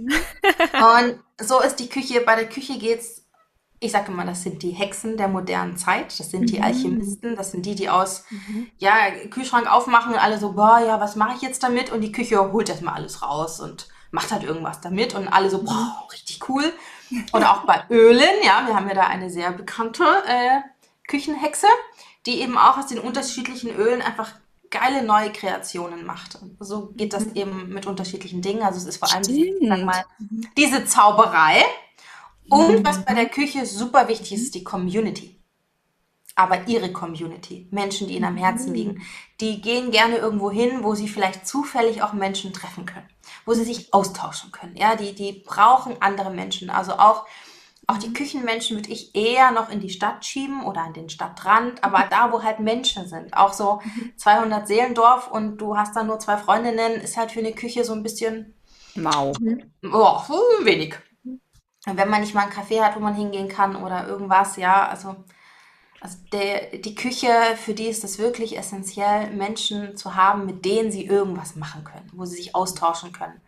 Und so ist die Küche. Bei der Küche geht's. Ich sage immer, das sind die Hexen der modernen Zeit. Das sind die Alchemisten. Das sind die, die aus ja, Kühlschrank aufmachen und alle so, boah, ja, was mache ich jetzt damit? Und die Küche holt erstmal alles raus und macht halt irgendwas damit. Und alle so, boah, richtig cool. Oder auch bei Ölen, ja, wir haben ja da eine sehr bekannte äh, Küchenhexe, die eben auch aus den unterschiedlichen Ölen einfach geile neue Kreationen macht. Und so geht das eben mit unterschiedlichen Dingen. Also es ist vor allem, ich sag mal, diese Zauberei. Und was bei der Küche super wichtig ist, ist die Community. Aber ihre Community. Menschen, die ihnen am Herzen liegen. Die gehen gerne irgendwo hin, wo sie vielleicht zufällig auch Menschen treffen können. Wo sie sich austauschen können. Ja, die, die brauchen andere Menschen. Also auch, auch die Küchenmenschen würde ich eher noch in die Stadt schieben oder an den Stadtrand. Aber da, wo halt Menschen sind. Auch so zweihundert Seelendorf und du hast da nur zwei Freundinnen, ist halt für eine Küche so ein bisschen, Mau. boah, wenig. Und wenn man nicht mal einen Café hat, wo man hingehen kann oder irgendwas, ja, also, also der, die Küche, für die ist es wirklich essentiell, Menschen zu haben, mit denen sie irgendwas machen können, wo sie sich austauschen können.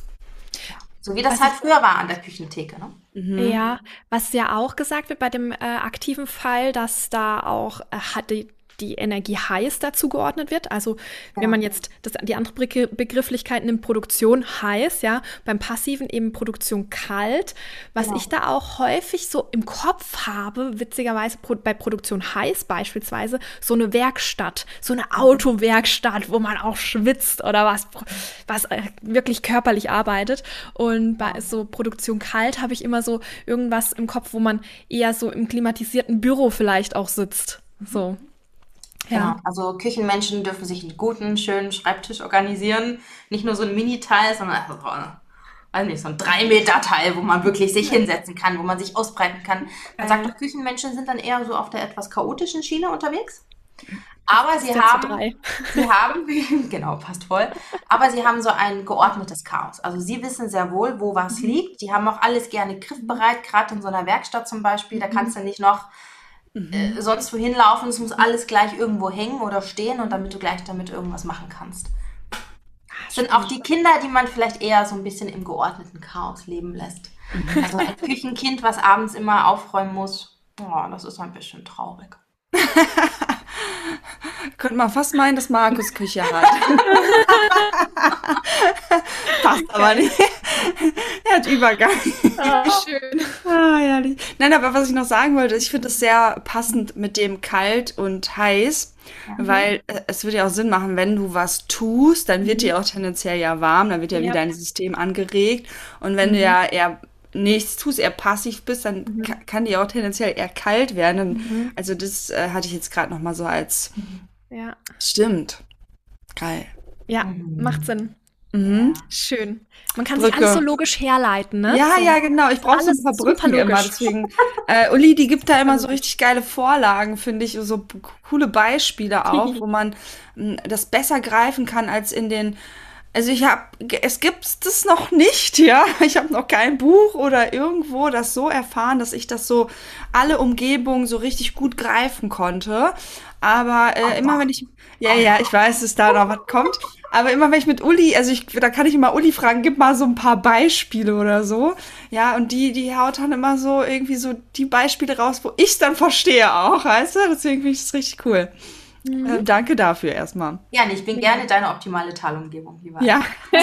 Ja. So wie das Was halt ich- früher war an der Küchentheke, ne? Ja, was ja auch gesagt wird bei dem äh, aktiven Fall, dass da auch äh, hat die, die Energie heiß dazu geordnet wird. Also wenn man jetzt das, die andere Begr- Begrifflichkeit nimmt, Produktion heiß, ja, beim passiven eben Produktion kalt. Was Genau. ich da auch häufig so im Kopf habe, witzigerweise pro, bei Produktion heiß beispielsweise, so eine Werkstatt, so eine Autowerkstatt, wo man auch schwitzt oder was, was äh, wirklich körperlich arbeitet. Und bei so Produktion kalt habe ich immer so irgendwas im Kopf, wo man eher so im klimatisierten Büro vielleicht auch sitzt. So. Genau. Ja. Also Küchenmenschen dürfen sich einen guten, schönen Schreibtisch organisieren. Nicht nur so ein Mini-Teil, sondern also, weiß nicht, so ein drei Meter Teil, wo man wirklich sich hinsetzen kann, wo man sich ausbreiten kann. Man sagt doch, Küchenmenschen sind dann eher so auf der etwas chaotischen Schiene unterwegs. Aber sie Jetzt zu haben, drei. sie haben, genau, passt voll, aber sie haben so ein geordnetes Chaos. Also sie wissen sehr wohl, wo was liegt. Die haben auch alles gerne griffbereit, gerade in so einer Werkstatt zum Beispiel. Da kannst du nicht noch äh, sonst wohin laufen. Es muss alles gleich irgendwo hängen oder stehen und damit du gleich damit irgendwas machen kannst. Das sind auch die Kinder, die man vielleicht eher so ein bisschen im geordneten Chaos leben lässt. Also ein Küchenkind, was abends immer aufräumen muss, oh, das ist ein bisschen traurig. Könnte man fast meinen, dass Markus Küche hat. Passt aber nicht. Er hat Übergang. Ah, schön. Ah, herrlich. Nein, aber was ich noch sagen wollte, ich finde es sehr passend mit dem kalt und heiß, weil äh, es würde ja auch Sinn machen, wenn du was tust, dann wird dir auch tendenziell ja warm, dann wird ja Ja. wieder dein System angeregt. Und wenn du ja eher nichts tust, eher passiv bist, dann ka kann dir auch tendenziell eher kalt werden. Und also das äh, hatte ich jetzt gerade noch mal so als, Ja. stimmt, geil. Ja, macht Sinn. Mhm. Schön. Man kann sich Brücke. alles so logisch herleiten, ne? Ja, so. ja, genau. Ich brauche so ein Alles paar super Brücken immer. logisch. Deswegen, äh, Uli, die gibt da immer so richtig geile Vorlagen, finde ich, so b- coole Beispiele auch, wo man mh, das besser greifen kann als in den. Also ich habe, es gibt das noch nicht, ja. Ich habe noch kein Buch oder irgendwo das so erfahren, dass ich das so alle Umgebungen so richtig gut greifen konnte. Aber äh, immer wenn ich, ja, ja, ich weiß, dass da noch was kommt. Aber immer wenn ich mit Uli, also ich, da kann ich immer Uli fragen, gib mal so ein paar Beispiele oder so. Ja, und die, die haut dann immer so irgendwie so die Beispiele raus, wo ich dann verstehe auch, weißt du? Deswegen finde ich das richtig cool. Äh, danke dafür erstmal. Ja, nee, ich bin gerne deine optimale Talumgebung, lieber. Ja,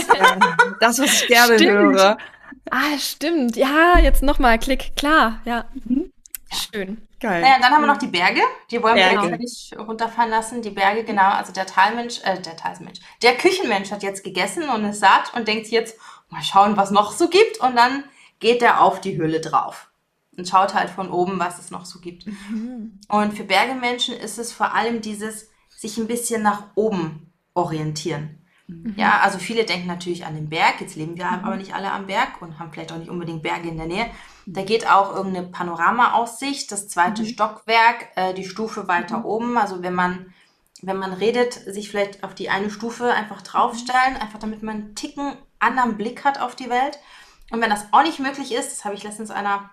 das, was ich gerne Stimmt. höre. Ah, stimmt. Ja, jetzt nochmal Klick. Klar, ja. Schön. Geil. Naja, dann haben wir noch die Berge. Die wollen wir Berge. jetzt nicht runterfallen lassen. Die Berge, genau. Also der Talmensch, äh, der Talmensch. Der Küchenmensch hat jetzt gegessen und ist satt und denkt jetzt, mal schauen, was noch so gibt. Und dann geht er auf die Höhle drauf und schaut halt von oben, was es noch so gibt. Und für Bergemenschen ist es vor allem dieses sich ein bisschen nach oben orientieren. Ja, also viele denken natürlich an den Berg. Jetzt leben wir aber nicht alle am Berg und haben vielleicht auch nicht unbedingt Berge in der Nähe. Da geht auch irgendeine Panoramaaussicht, das zweite Stockwerk, äh, die Stufe weiter oben. Also wenn man, wenn man redet, sich vielleicht auf die eine Stufe einfach draufstellen, einfach damit man einen Ticken anderen Blick hat auf die Welt. Und wenn das auch nicht möglich ist, das habe ich letztens einer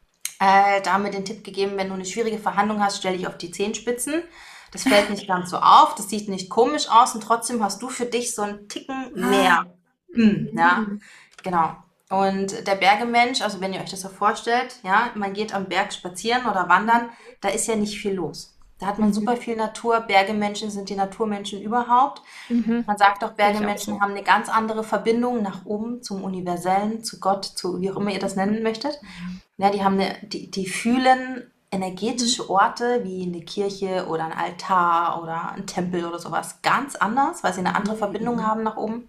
äh, Dame den Tipp gegeben, wenn du eine schwierige Verhandlung hast, stell dich auf die Zehenspitzen. Das fällt nicht ganz so auf, das sieht nicht komisch aus und trotzdem hast du für dich so einen Ticken mehr. Hm, ja, genau. Und der Bergemensch, also wenn ihr euch das so vorstellt, ja, man geht am Berg spazieren oder wandern, da ist ja nicht viel los. Da hat man super viel Natur. Bergemenschen sind die Naturmenschen überhaupt. Man sagt auch, Bergemenschen haben eine ganz andere Verbindung nach oben zum Universellen, zu Gott, zu wie auch immer ihr das nennen möchtet. Ja, die haben eine, die, die fühlen energetische Orte wie eine Kirche oder ein Altar oder ein Tempel oder sowas ganz anders, weil sie eine andere Verbindung haben nach oben.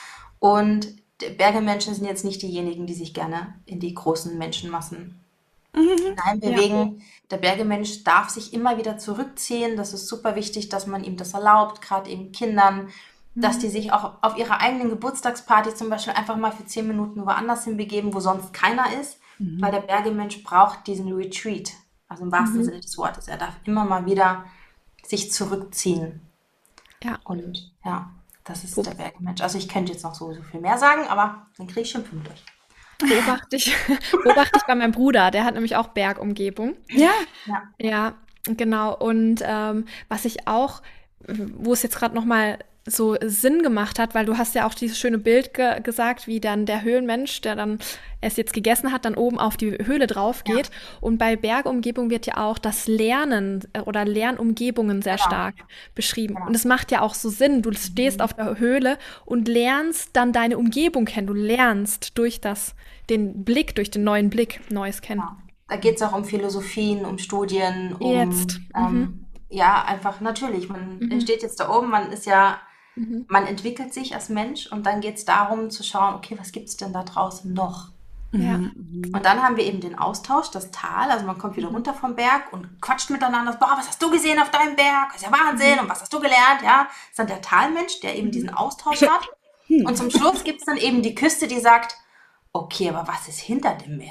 Und die Bergemenschen sind jetzt nicht diejenigen, die sich gerne in die großen Menschenmassen hineinbewegen. Der Bergemensch darf sich immer wieder zurückziehen. Das ist super wichtig, dass man ihm das erlaubt, gerade eben Kindern, dass die sich auch auf ihrer eigenen Geburtstagsparty zum Beispiel einfach mal für zehn Minuten woanders hinbegeben, wo sonst keiner ist, weil der Bergemensch braucht diesen Retreat. Also im wahrsten Sinne des Wortes. Er darf immer mal wieder sich zurückziehen. Ja. Und ja, das ist der Bergemensch. Also ich könnte jetzt noch so, so viel mehr sagen, aber dann kriege ich Schimpfen durch. Beobachte ich, beobachte ich bei meinem Bruder, der hat nämlich auch Bergumgebung. Ja. Ja. Ja, genau. Und ähm, was ich auch, wo es jetzt gerade nochmal so Sinn gemacht hat, weil du hast ja auch dieses schöne Bild ge gesagt, wie dann der Höhlenmensch, der dann es jetzt gegessen hat, dann oben auf die Höhle drauf geht. Ja. Und bei Bergumgebung wird ja auch das Lernen äh, oder Lernumgebungen sehr genau. stark beschrieben. Genau. Und es macht ja auch so Sinn. Du stehst mhm. auf der Höhle und lernst dann deine Umgebung kennen. Du lernst durch das, den Blick, durch den neuen Blick Neues kennen. Genau. Da geht es auch um Philosophien, um Studien, um jetzt. Ähm, mhm. ja, einfach natürlich. Man mhm. steht jetzt da oben, man ist ja Mhm. man entwickelt sich als Mensch und dann geht es darum zu schauen, okay, was gibt es denn da draußen noch? Ja. Und dann haben wir eben den Austausch, das Tal, also man kommt wieder runter vom Berg und quatscht miteinander, boah, was hast du gesehen auf deinem Berg? Das ist ja Wahnsinn mhm. und was hast du gelernt? Ja, das ist dann der Talmensch, der eben diesen Austausch hat. Und zum Schluss gibt es dann eben die Küste, die sagt, okay, aber was ist hinter dem Meer?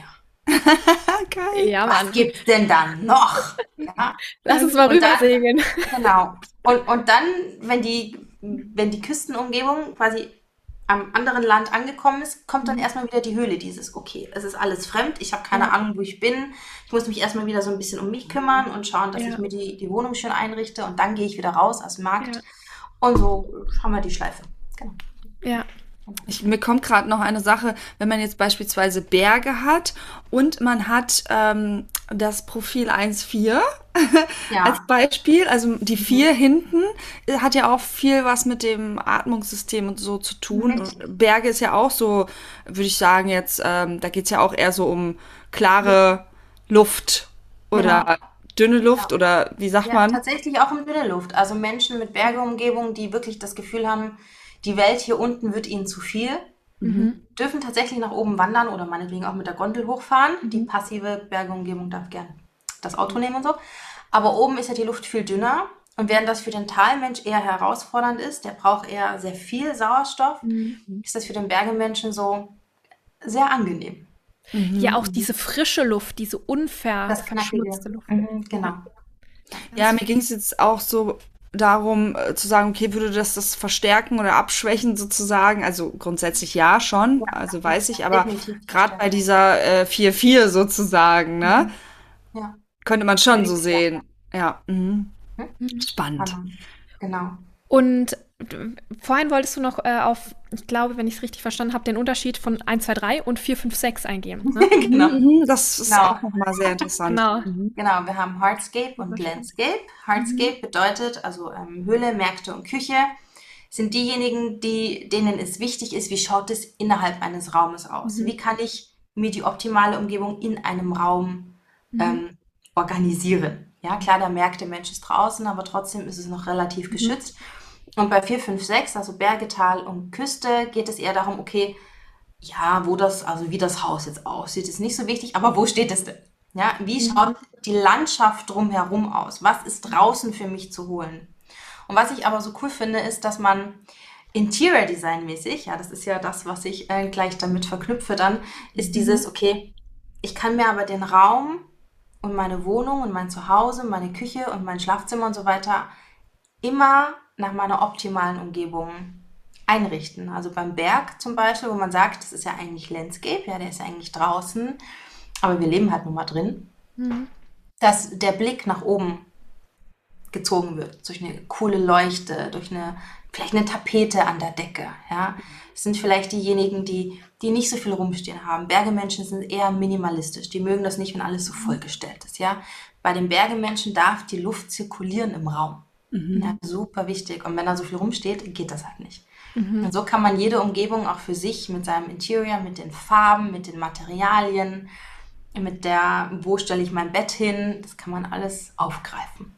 Geil. Ja, was gibt es denn dann noch? Ja. Lass uns mal rübersegeln. Genau. Und, und dann, wenn die wenn die Küstenumgebung quasi am anderen Land angekommen ist, kommt dann erstmal wieder die Höhle, dieses, okay, es ist alles fremd, ich habe keine ja. Ahnung, wo ich bin, ich muss mich erstmal wieder so ein bisschen um mich kümmern und schauen, dass ja. ich mir die, die Wohnung schön einrichte und dann gehe ich wieder raus aus dem Markt ja. und so haben wir die Schleife. Genau. Ja. Ich, mir kommt gerade noch eine Sache, wenn man jetzt beispielsweise Berge hat und man hat ähm, das Profil eins vier Ja. als Beispiel. Also die vier hinten äh, hat ja auch viel was mit dem Atmungssystem und so zu tun. Richtig. Und Berge ist ja auch so, würde ich sagen, jetzt, ähm, da geht es ja auch eher so um klare Luft Genau. oder dünne Luft Ja. oder wie sagt Ja, man? tatsächlich auch in dünne Luft. Also Menschen mit Bergeumgebung, die wirklich das Gefühl haben, die Welt hier unten wird ihnen zu viel, Mhm. dürfen tatsächlich nach oben wandern oder meinetwegen auch mit der Gondel hochfahren. Die Mhm. passive Bergeumgebung darf gern das Auto nehmen und so. Aber oben ist ja die Luft viel dünner. Und während das für den Talmensch eher herausfordernd ist, der braucht eher sehr viel Sauerstoff, Mhm. ist das für den Bergemenschen so sehr angenehm. Ja, auch Mhm. diese frische Luft, diese Das Knackige. unverschmutzte Luft. Mhm, genau. Ja, mir ging es jetzt auch so darum, äh, zu sagen, okay, würde das das verstärken oder abschwächen sozusagen? Also grundsätzlich ja schon, also weiß ich, aber Definitiv gerade bei verstärken. dieser äh, vier vier sozusagen, ne, Ja. könnte man schon Würde so ich sehen. Ja, mhm. Mhm. Spannend. sagen. Genau. Und d- vorhin wolltest du noch äh, auf, ich glaube, wenn ich es richtig verstanden habe, den Unterschied von eins, zwei, drei und vier, fünf, sechs eingehen. Ne? Genau. Mhm, das ist Genau. auch nochmal sehr interessant. Genau. Mhm. Genau, wir haben Hardscape und Landscape. Hardscape bedeutet, also ähm, Höhle, Märkte und Küche sind diejenigen, die, denen es wichtig ist, wie schaut es innerhalb eines Raumes aus? Mhm. Wie kann ich mir die optimale Umgebung in einem Raum Mhm. ähm, organisieren? Ja, klar, der merkt, der Mensch ist draußen, aber trotzdem ist es noch relativ geschützt. Und bei vier, fünf, sechs, also Berge, Tal und Küste, geht es eher darum, okay, ja, wo das, also wie das Haus jetzt aussieht, ist nicht so wichtig, aber wo steht es denn? Ja, wie schaut die Landschaft drumherum aus? Was ist draußen für mich zu holen? Und was ich aber so cool finde, ist, dass man Interior Design mäßig, ja, das ist ja das, was ich äh, gleich damit verknüpfe dann, ist dieses, okay, ich kann mir aber den Raum und meine Wohnung und mein Zuhause, meine Küche und mein Schlafzimmer und so weiter immer nach meiner optimalen Umgebung einrichten. Also beim Berg zum Beispiel, wo man sagt, das ist ja eigentlich Landscape, ja, der ist ja eigentlich draußen, aber wir leben halt nun mal drin, Mhm. dass der Blick nach oben gezogen wird, durch eine coole Leuchte, durch eine, vielleicht eine Tapete an der Decke, ja. Es sind vielleicht diejenigen, die, die nicht so viel rumstehen haben. Bergemenschen sind eher minimalistisch, die mögen das nicht, wenn alles so vollgestellt ist, ja. Bei den Bergemenschen darf die Luft zirkulieren im Raum. Ja, super wichtig. Und wenn da so viel rumsteht, geht das halt nicht. Und so kann man jede Umgebung auch für sich mit seinem Interior, mit den Farben, mit den Materialien, mit der, wo stelle ich mein Bett hin, das kann man alles aufgreifen.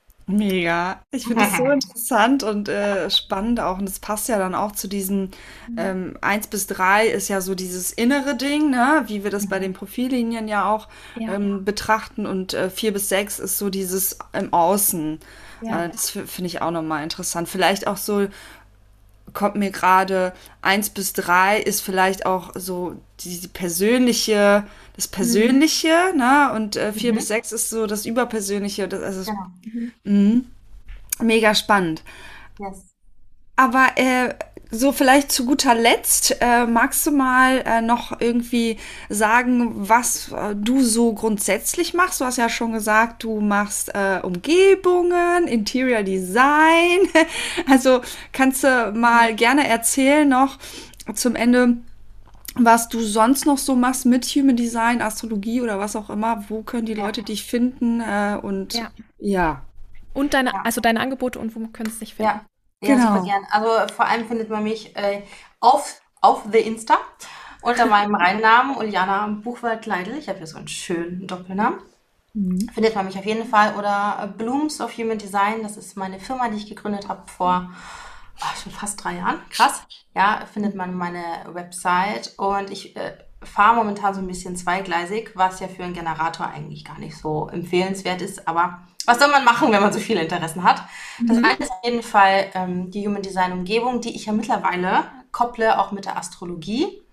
Mega. Ich finde das so interessant und äh, spannend auch. Und es passt ja dann auch zu diesen ähm, eins bis drei ist ja so dieses innere Ding, ne? Wie wir das bei den Profillinien ja auch Ja. ähm, betrachten. Und äh, vier bis sechs ist so dieses im Außen. Ja. Äh, das f- finde ich auch nochmal interessant. Vielleicht auch so, kommt mir gerade eins bis drei ist vielleicht auch so diese persönliche, das Persönliche, ne? Und äh, vier bis sechs ist so das Überpersönliche. Das, also, Genau. mhm. Mega spannend. Yes. Aber äh, so vielleicht zu guter Letzt, äh, magst du mal äh, noch irgendwie sagen, was äh, du so grundsätzlich machst? Du hast ja schon gesagt, du machst äh, Umgebungen, Interior Design. Also kannst du mal gerne erzählen noch zum Ende, was du sonst noch so machst mit Human Design, Astrologie oder was auch immer. Wo können die Ja. Leute dich finden? Äh, und Ja. ja, Und deine, Ja. also deine Angebote und wo können sie sich finden? Ja, ja, Genau. super gern. Also vor allem findet man mich äh, auf, auf The Insta unter meinem Reinnamen Uliana Buchwald-Leidl. Ich habe hier so einen schönen Doppelnamen. Findet man mich auf jeden Fall. Oder äh, Blooms of Human Design, das ist meine Firma, die ich gegründet habe vor ah, schon fast drei Jahren. Krass. Ja, findet man meine Website. Und ich äh, fahre momentan so ein bisschen zweigleisig, was ja für einen Generator eigentlich gar nicht so empfehlenswert ist. Aber was soll man machen, wenn man so viele Interessen hat? Das eine ist auf jeden Fall ähm, die Human Design Umgebung, die ich ja mittlerweile kopple, auch mit der Astrologie.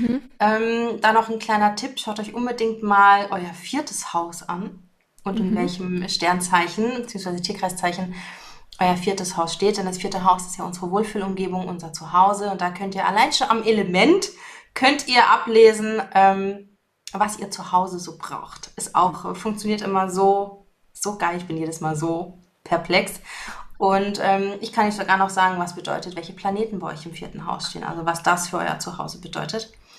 Ähm, da noch ein kleiner Tipp, schaut euch unbedingt mal euer viertes Haus an und in welchem Sternzeichen bzw. Tierkreiszeichen euer viertes Haus steht. Denn das vierte Haus ist ja unsere Wohlfühlumgebung, unser Zuhause. Und da könnt ihr allein schon am Element, könnt ihr ablesen, ähm, was ihr zu Hause so braucht. Ist auch, äh, funktioniert immer so, so geil. Ich bin jedes Mal so perplex. Und ähm, ich kann euch sogar noch sagen, was bedeutet, welche Planeten bei euch im vierten Haus stehen. Also was das für euer Zuhause bedeutet.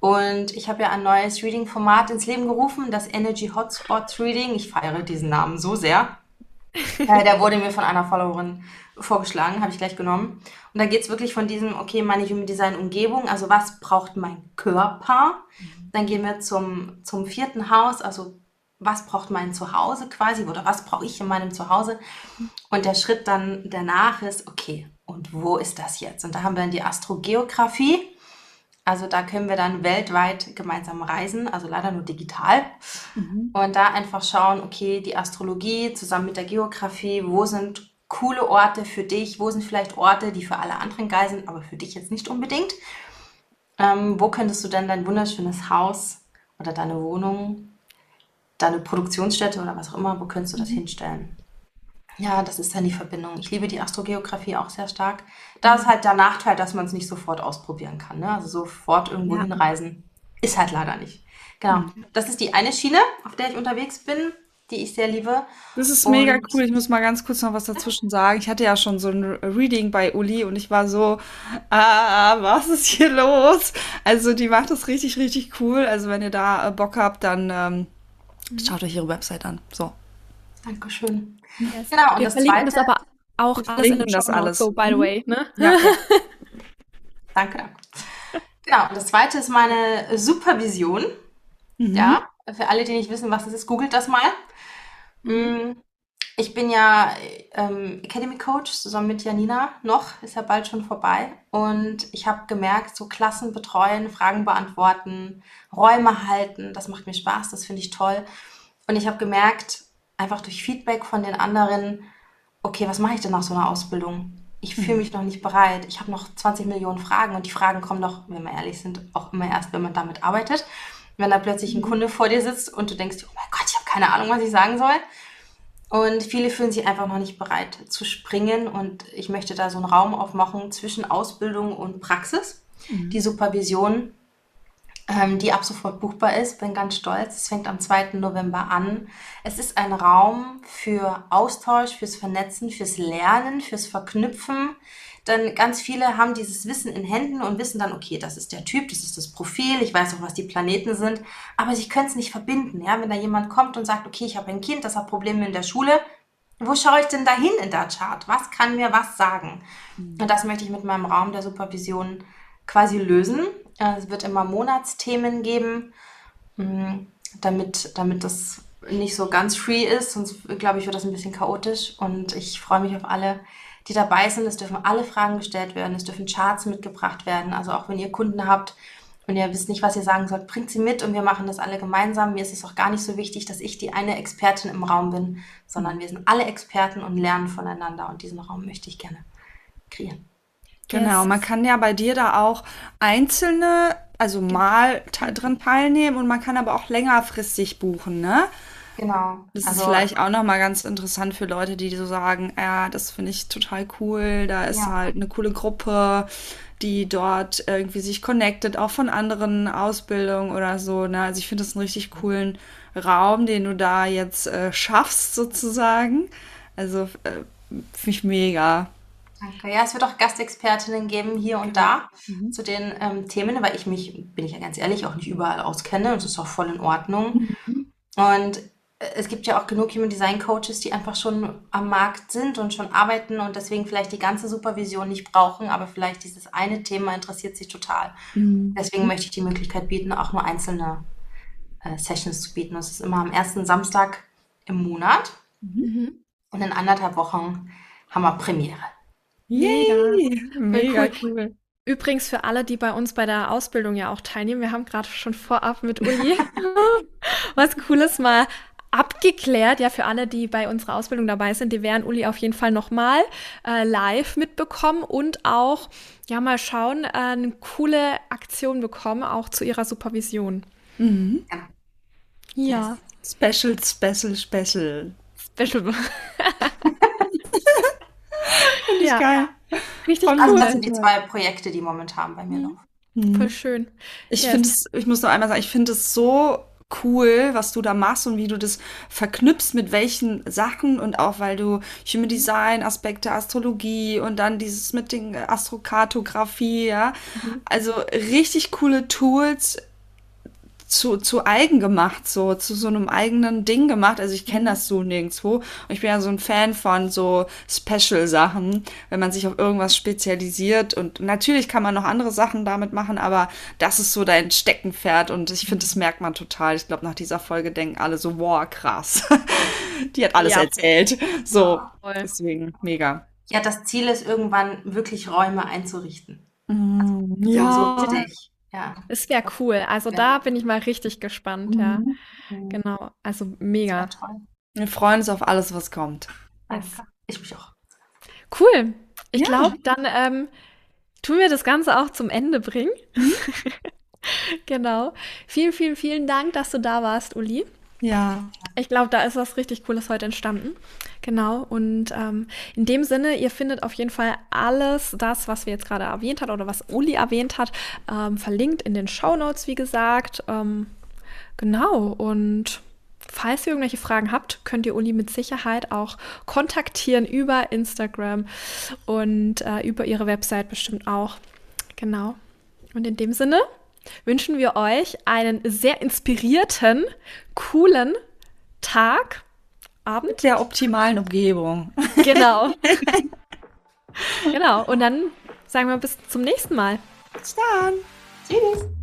Und ich habe ja ein neues Reading-Format ins Leben gerufen, das Energy Hotspots Reading. Ich feiere diesen Namen so sehr. Äh, der wurde mir von einer Followerin vorgeschlagen, habe ich gleich genommen. Und da geht es wirklich von diesem, okay, meine Human Design Umgebung, also was braucht mein Körper? Dann gehen wir zum, zum vierten Haus, also was braucht mein Zuhause quasi oder was brauche ich in meinem Zuhause? Und der Schritt dann danach ist, okay, und wo ist das jetzt? Und da haben wir dann die Astrogeografie. Also da können wir dann weltweit gemeinsam reisen, also leider nur digital. Mhm. Und da einfach schauen, okay, die Astrologie zusammen mit der Geografie, wo sind coole Orte für dich, wo sind vielleicht Orte, die für alle anderen geil sind, aber für dich jetzt nicht unbedingt. Ähm, wo könntest du denn dein wunderschönes Haus oder deine Wohnung, deine Produktionsstätte oder was auch immer, wo könntest du das hinstellen? Ja, das ist dann die Verbindung. Ich liebe die Astrogeografie auch sehr stark. Da ist halt der Nachteil, dass man es nicht sofort ausprobieren kann. Ne? Also sofort irgendwo Ja. hinreisen ist halt leider nicht. Genau. Das ist die eine Schiene, auf der ich unterwegs bin, die ich sehr liebe. Das ist Und- mega cool. Ich muss mal ganz kurz noch was dazwischen sagen. Ich hatte ja schon so ein Reading bei Uli und ich war so, ah, was ist hier los? Also die macht das richtig, richtig cool. Also wenn ihr da äh, Bock habt, dann ähm, schaut euch ihre Website an. So. Dankeschön. Yes. Genau, und Wir das verlinken Zweite- das aber auch Wir alles in den verlinken das Show Notes, alles. so by the Mhm. way, ne? Ja, ja. Danke, danke. Genau, und das zweite ist meine Supervision. Mhm. Ja, für alle, die nicht wissen, was das ist, googelt das mal. Mm, Ich bin ja ähm, Academy Coach zusammen mit Janina noch, ist ja bald schon vorbei. Und ich habe gemerkt, so Klassen betreuen, Fragen beantworten, Räume halten, das macht mir Spaß, das finde ich toll. Und ich habe gemerkt, einfach durch Feedback von den anderen, okay, was mache ich denn nach so einer Ausbildung? Ich fühle mich noch nicht bereit. Ich habe noch zwanzig Millionen Fragen und die Fragen kommen doch, wenn wir ehrlich sind, auch immer erst, wenn man damit arbeitet. Wenn da plötzlich ein Kunde vor dir sitzt und du denkst, oh mein Gott, ich habe keine Ahnung, was ich sagen soll. Und viele fühlen sich einfach noch nicht bereit zu springen und ich möchte da so einen Raum aufmachen zwischen Ausbildung und Praxis. Die Supervision, ähm, die ab sofort buchbar ist, bin ganz stolz. Es fängt am zweiten November an. Es ist ein Raum für Austausch, fürs Vernetzen, fürs Lernen, fürs Verknüpfen. Denn ganz viele haben dieses Wissen in Händen und wissen dann, okay, das ist der Typ, das ist das Profil, ich weiß auch, was die Planeten sind, aber sie können es nicht verbinden. Ja? Wenn da jemand kommt und sagt, okay, ich habe ein Kind, das hat Probleme in der Schule, wo schaue ich denn da hin in der Chart? Was kann mir was sagen? Und das möchte ich mit meinem Raum der Supervision quasi lösen. Äh, Es wird immer Monatsthemen geben, mh, damit, damit das nicht so ganz free ist, sonst glaube ich, wird das ein bisschen chaotisch und ich freue mich auf alle, die dabei sind. Es dürfen alle Fragen gestellt werden, es dürfen Charts mitgebracht werden. Also auch wenn ihr Kunden habt und ihr wisst nicht, was ihr sagen sollt, bringt sie mit und wir machen das alle gemeinsam. Mir ist es auch gar nicht so wichtig, dass ich die eine Expertin im Raum bin, sondern wir sind alle Experten und lernen voneinander und diesen Raum möchte ich gerne kreieren. Genau, Yes. man kann ja bei dir da auch einzelne, also mal te dran teilnehmen und man kann aber auch längerfristig buchen, ne? Genau. Das ist Also, vielleicht auch nochmal ganz interessant für Leute, die so sagen, ja, das finde ich total cool, da ist Ja. halt eine coole Gruppe, die dort irgendwie sich connectet, auch von anderen Ausbildungen oder so, ne? Also ich finde das einen richtig coolen Raum, den du da jetzt äh, schaffst sozusagen. Also äh, finde ich mega. danke. Ja, es wird auch Gastexpertinnen geben hier und da zu den ähm, Themen, weil ich mich, bin ich ja ganz ehrlich, auch nicht überall auskenne und das ist auch voll in Ordnung. Und äh, es gibt ja auch genug Human Design Coaches, die einfach schon am Markt sind und schon arbeiten und deswegen vielleicht die ganze Supervision nicht brauchen, aber vielleicht dieses eine Thema interessiert sie total. Deswegen möchte ich die Möglichkeit bieten, auch nur einzelne äh, Sessions zu bieten. Das ist immer am ersten Samstag im Monat und in anderthalb Wochen haben wir Premiere. Yay! Mega cool. cool. Übrigens für alle, die bei uns bei der Ausbildung ja auch teilnehmen, wir haben gerade schon vorab mit Uli was Cooles mal abgeklärt. Ja, für alle, die bei unserer Ausbildung dabei sind, die werden Uli auf jeden Fall nochmal äh, live mitbekommen und auch, ja, mal schauen, äh, eine coole Aktion bekommen, auch zu ihrer Supervision. Mhm. Ja, Special, special, special. special. Finde ich Ja. geil. Richtig Voll Also cool. das sind die zwei Projekte, die momentan bei mir laufen. Voll schön. Ich Yes. finde es, ich muss noch einmal sagen, ich finde es so cool, was du da machst und wie du das verknüpfst mit welchen Sachen und auch weil du Human Design, Aspekte, Astrologie und dann dieses mit den Astrokartografie, ja. Also richtig coole Tools, zu, zu eigen gemacht, so zu so einem eigenen Ding gemacht. Also ich kenne das so nirgendwo. Und ich bin ja so ein Fan von so Special-Sachen, wenn man sich auf irgendwas spezialisiert. Und natürlich kann man noch andere Sachen damit machen, aber das ist so dein Steckenpferd. Und ich finde, das merkt man total. Ich glaube, nach dieser Folge denken alle so, wow, krass. Die hat alles Ja. erzählt. So, Voll. deswegen mega. Ja, das Ziel ist irgendwann wirklich Räume einzurichten. Mm, So ja. richtig. Ja. Es wäre cool. Also Ja. da bin ich mal richtig gespannt, ja. Mhm. Genau. Also Ja, mega. toll. Wir freuen uns auf alles, was kommt. Danke. Yes. Ich mich auch. Cool. Ich Ja. glaube, dann ähm, tun wir das Ganze auch zum Ende bringen. Genau. Vielen, vielen, vielen Dank, dass du da warst, Uli. Ja. Ich glaube, da ist was richtig Cooles heute entstanden. Genau. Und ähm, in dem Sinne, ihr findet auf jeden Fall alles das, was wir jetzt gerade erwähnt hat oder was Uli erwähnt hat, ähm, verlinkt in den Shownotes, wie gesagt. Ähm, genau. Und falls ihr irgendwelche Fragen habt, könnt ihr Uli mit Sicherheit auch kontaktieren über Instagram und äh, über ihre Website bestimmt auch. Genau. Und in dem Sinne wünschen wir euch einen sehr inspirierten, coolen Tag, Abend. Mit der optimalen Umgebung. Genau. Genau. Und dann sagen wir bis zum nächsten Mal. Bis dann. Tschüss.